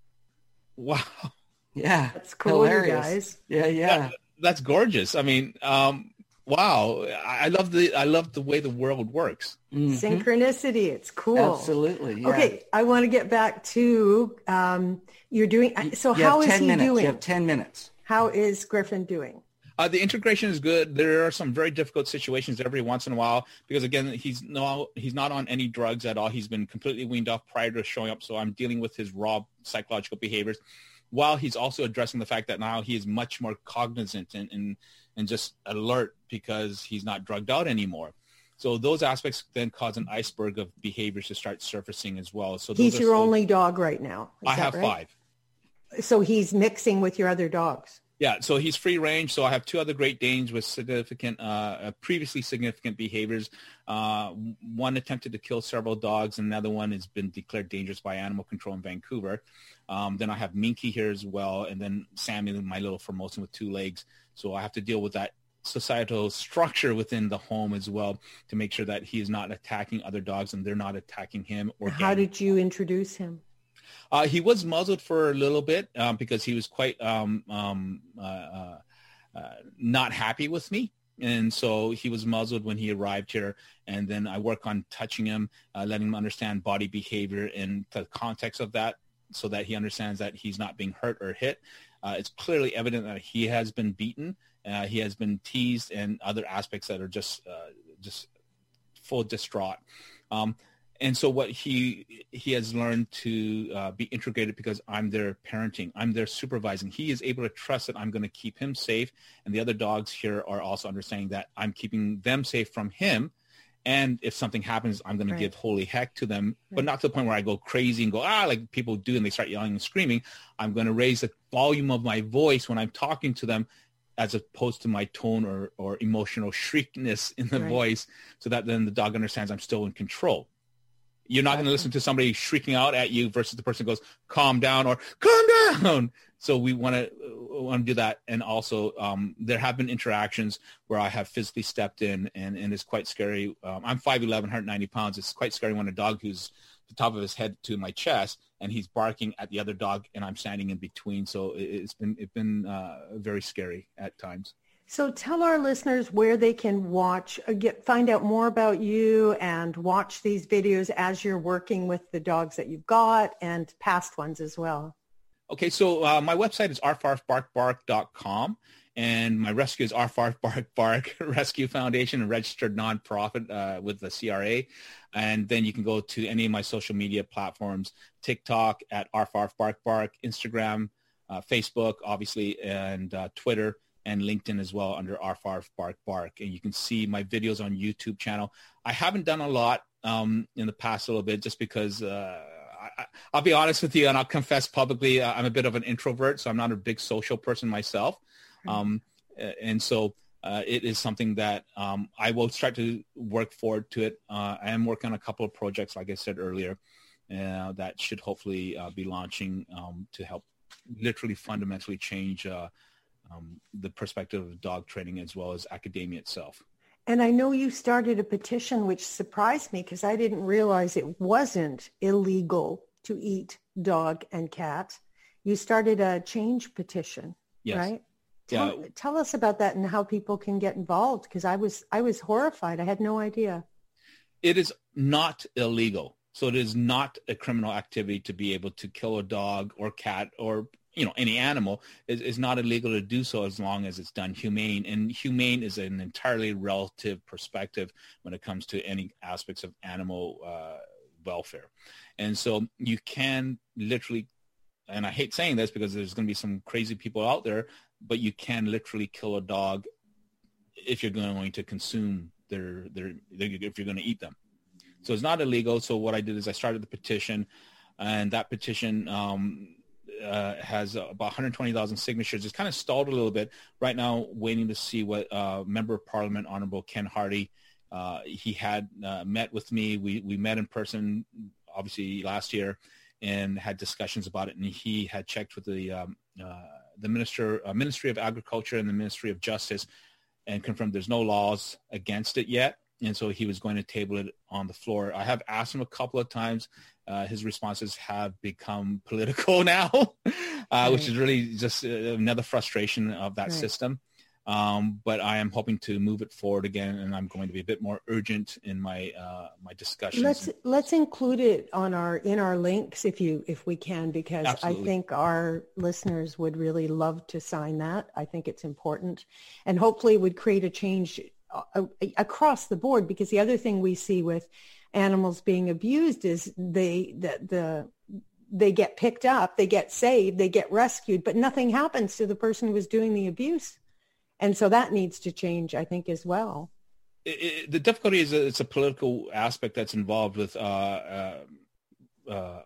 Wow. Yeah, that's cool, hilarious. You guys. Yeah, yeah. That, that's gorgeous. I mean, um, wow. I, I love the I love the way the world works. Mm-hmm. Synchronicity. It's cool. Absolutely. Yeah. Okay, I want to get back to um, you're doing. So you how is he minutes. doing? You have ten minutes. How is Griffin doing? Uh, the integration is good. There are some very difficult situations every once in a while because, again, he's no, he's not on any drugs at all. He's been completely weaned off prior to showing up, so I'm dealing with his raw psychological behaviors, while he's also addressing the fact that now he is much more cognizant and, and, and just alert because he's not drugged out anymore. So those aspects then cause an iceberg of behaviors to start surfacing as well. So those he's your so, only dog right now. Is I that have right? five. So he's mixing with your other dogs. Yeah, so he's free range. So I have two other Great Danes with significant, uh, previously significant behaviors. Uh, one attempted to kill several dogs, and another one has been declared dangerous by animal control in Vancouver. Um, then I have Minky here as well, and then Sammy, my little Formosan with two legs. So I have to deal with that societal structure within the home as well to make sure that he is not attacking other dogs and they're not attacking him. Or how gang. did you introduce him? Uh, he was muzzled for a little bit um, because he was quite um, um, uh, uh, uh, not happy with me. And so he was muzzled when he arrived here. And then I work on touching him, uh, letting him understand body behavior in the context of that so that he understands that he's not being hurt or hit. Uh, it's clearly evident that he has been beaten. Uh, he has been teased and other aspects that are just uh, just full distraught. Um, And so what he he has learned to uh, be integrated because I'm there parenting, I'm there supervising. He is able to trust that I'm going to keep him safe. And the other dogs here are also understanding that I'm keeping them safe from him. And if something happens, I'm going Right. to give holy heck to them, Right. but not to the point where I go crazy and go, ah, like people do, and they start yelling and screaming. I'm going to raise the volume of my voice when I'm talking to them, as opposed to my tone or, or emotional shriekness in the Right. voice, so that then the dog understands I'm still in control. You're not going to Gotcha. listen to somebody shrieking out at you versus the person who goes, calm down or calm down. So we want to want to do that. And also um, there have been interactions where I have physically stepped in, and, and it's quite scary. Um, I'm five eleven, one hundred ninety pounds. It's quite scary when a dog who's the top of his head to my chest and he's barking at the other dog and I'm standing in between. So it, it's been, it's been uh, very scary at times. So tell our listeners where they can watch, uh, get find out more about you and watch these videos as you're working with the dogs that you've got and past ones as well. Okay, so uh, my website is arf arf bark bark dot com, and my rescue is Arf Arf Bark Bark Rescue Foundation, a registered nonprofit uh, with the C R A. And then you can go to any of my social media platforms, TikTok at Arf Arf Bark Bark, Instagram, uh, Facebook, obviously, and uh, Twitter, and LinkedIn as well under Arf Arf Bark Bark. And you can see my videos on YouTube channel. I haven't done a lot um, in the past a little bit just because uh, I, I'll be honest with you, and I'll confess publicly, uh, I'm a bit of an introvert, so I'm not a big social person myself. Um, and so uh, it is something that um, I will start to work forward to it. Uh, I am working on a couple of projects, like I said earlier, uh, that should hopefully uh, be launching um, to help literally fundamentally change uh, um, the perspective of dog training as well as academia itself. And I know you started a petition, which surprised me because I didn't realize it wasn't illegal to eat dog and cat. You started a change petition, Yes. right? Tell, Yeah. tell us about that and how people can get involved, because I was I was horrified. I had no idea. It is not illegal. So it is not a criminal activity to be able to kill a dog or cat or, you know, any animal. It is not illegal to do so as long as it's done humane. And humane is an entirely relative perspective when it comes to any aspects of animal uh, welfare. And so you can literally, and I hate saying this because there's going to be some crazy people out there, but you can literally kill a dog if you're going to consume their, their, their if you're going to eat them. So it's not illegal. So what I did is I started the petition, and that petition um, uh, has about one hundred twenty thousand signatures. It's kind of stalled a little bit right now, waiting to see what uh, Member of Parliament, Honorable Ken Hardy, uh, he had uh, met with me. We, we met in person, obviously last year, and had discussions about it. And he had checked with the um, uh, the Minister, uh, Ministry of Agriculture and the Ministry of Justice and confirmed there's no laws against it yet. And so he was going to table it on the floor. I have asked him a couple of times. Uh, his responses have become political now, uh, right. which is really just uh, another frustration of that right. system. Um, but I am hoping to move it forward again, and I'm going to be a bit more urgent in my uh, my discussions. Let's let's include it on our in our links if you if we can, because Absolutely. I think our listeners would really love to sign that. I think it's important, and hopefully would create a change uh, across the board. Because the other thing we see with animals being abused is they the the they get picked up, they get saved, they get rescued, but nothing happens to the person who was doing the abuse. And so that needs to change, I think, as well. It, it, the difficulty is that it's a political aspect that's involved with uh, uh, uh,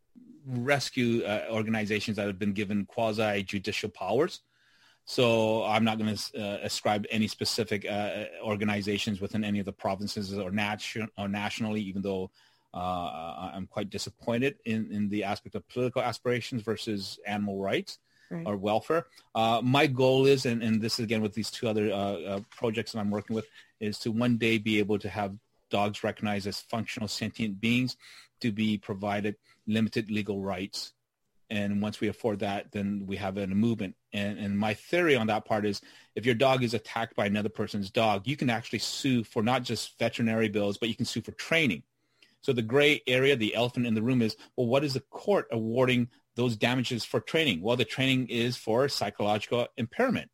rescue uh, organizations that have been given quasi-judicial powers. So I'm not going to uh, ascribe any specific uh, organizations within any of the provinces or, natu- or nationally, even though uh, I'm quite disappointed in, in the aspect of political aspirations versus animal rights. Right. Or welfare. Uh, my goal is, and, and this is again with these two other uh, uh, projects that I'm working with, is to one day be able to have dogs recognized as functional sentient beings, to be provided limited legal rights. And once we afford that, then we have a movement. And, and my theory on that part is, if your dog is attacked by another person's dog, you can actually sue for not just veterinary bills, but you can sue for training. So the gray area, the elephant in the room is, well, what is the court awarding those damages for training? Well, the training is for psychological impairment.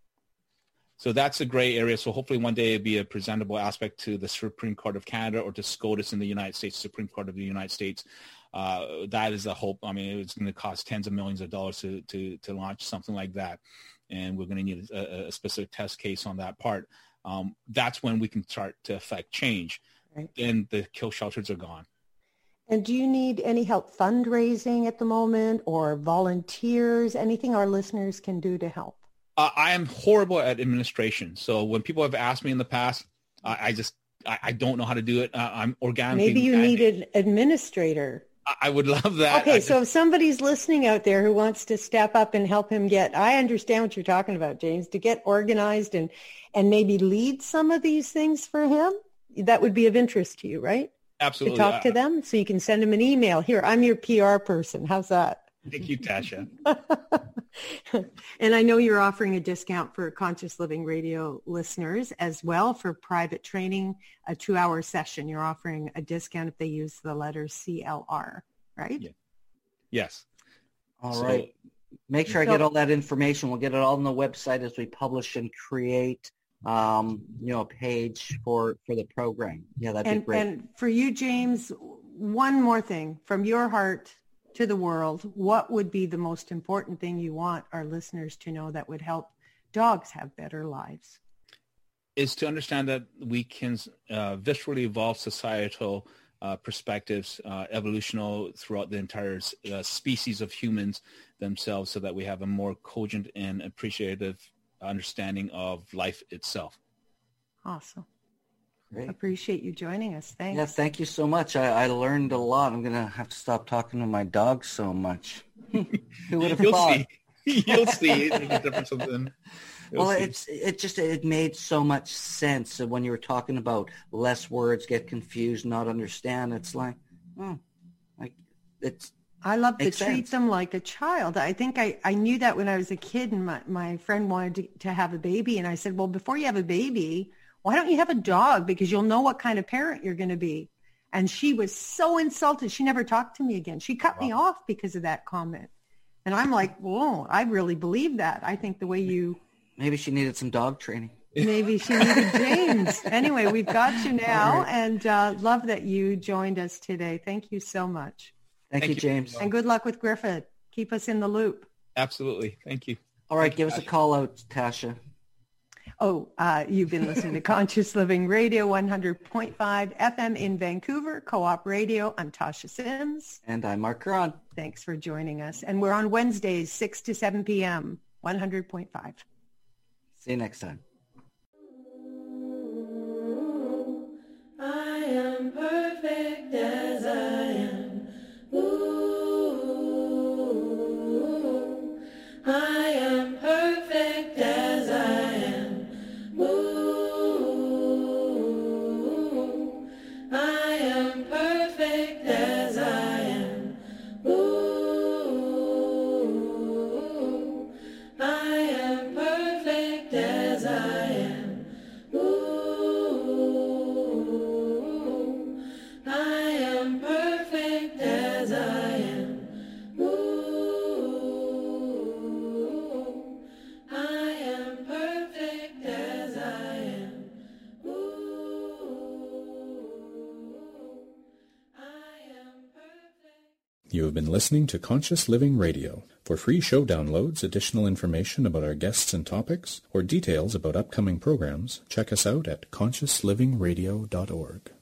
So that's a gray area. So hopefully one day it'll be a presentable aspect to the Supreme Court of Canada or to SCOTUS in the United States, Supreme Court of the United States. Uh, that is a hope. I mean, it's going to cost tens of millions of dollars to, to, to launch something like that. And we're going to need a, a specific test case on that part. Um, that's when we can start to affect change. Right. then the kill shelters are gone. And do you need any help fundraising at the moment or volunteers, anything our listeners can do to help? Uh, I am horrible at administration. So when people have asked me in the past, I, I just, I, I don't know how to do it. Uh, I'm organically. Maybe you need an administrator. I, I would love that. Okay, I so just, if somebody's listening out there who wants to step up and help him get, I understand what you're talking about, James, to get organized and, and maybe lead some of these things for him, that would be of interest to you, right? Absolutely. To talk to them, so you can send them an email. Here, I'm your P R person. How's that? Thank you, Tasha. And I know you're offering a discount for Conscious Living Radio listeners as well for private training, a two-hour session. You're offering a discount if they use the letter C L R, right? Yeah. Yes. All So- right. Make sure I So- get all that information. We'll get it all on the website as we publish and create, um, you know, a page for, for the program. Yeah, that'd And, be great. and for you, James, one more thing from your heart to the world, what would be the most important thing you want our listeners to know that would help dogs have better lives? Is to understand that we can uh, viscerally evolve societal uh, perspectives, uh, evolutional throughout the entire uh, species of humans themselves, so that we have a more cogent and appreciative understanding of life itself. Awesome. Great. Appreciate you joining us. Thanks. Yeah, thank you so much. I, I learned a lot. I'm going to have to stop talking to my dog so much. Who would have You'll thought? see. You'll see. There's a difference of them. You'll Well, see. it's it just it made so much sense when you were talking about less words, get confused, not understand. It's like, oh, like it's I love to Makes treat sense. them like a child. I think I, I knew that when I was a kid and my, my friend wanted to, to have a baby. And I said, well, before you have a baby, why don't you have a dog? Because you'll know what kind of parent you're going to be. And she was so insulted. She never talked to me again. She cut me off because of that comment. And I'm like, whoa, I really believe that. I think the way you, maybe she needed some dog training. maybe she needed James. Anyway, we've got you now. All right. And uh, love that you joined us today. Thank you so much. Thank, Thank you, you. James. And good luck with Griffith. Keep us in the loop. Absolutely. Thank you. All right, Thank you, give us a Tasha. call out, Tasha. Oh, uh, you've been listening to Conscious Living Radio, one hundred point five F M in Vancouver, Co-op Radio. I'm Tasha Sims. And I'm Mark Caron. Thanks for joining us. And we're on Wednesdays, six to seven p.m., one hundred point five. See you next time. I am perfect as I am. Ooh, I am perfect as I am. Ooh, I am perfect as I am. Ooh, I am perfect as I am. Ooh, I am perfect as I am. Ooh, I am perfect as I am. Ooh, I am perfect. You have been listening to Conscious Living Radio. For free show downloads, additional information about our guests and topics, or details about upcoming programs, check us out at conscious living radio dot org.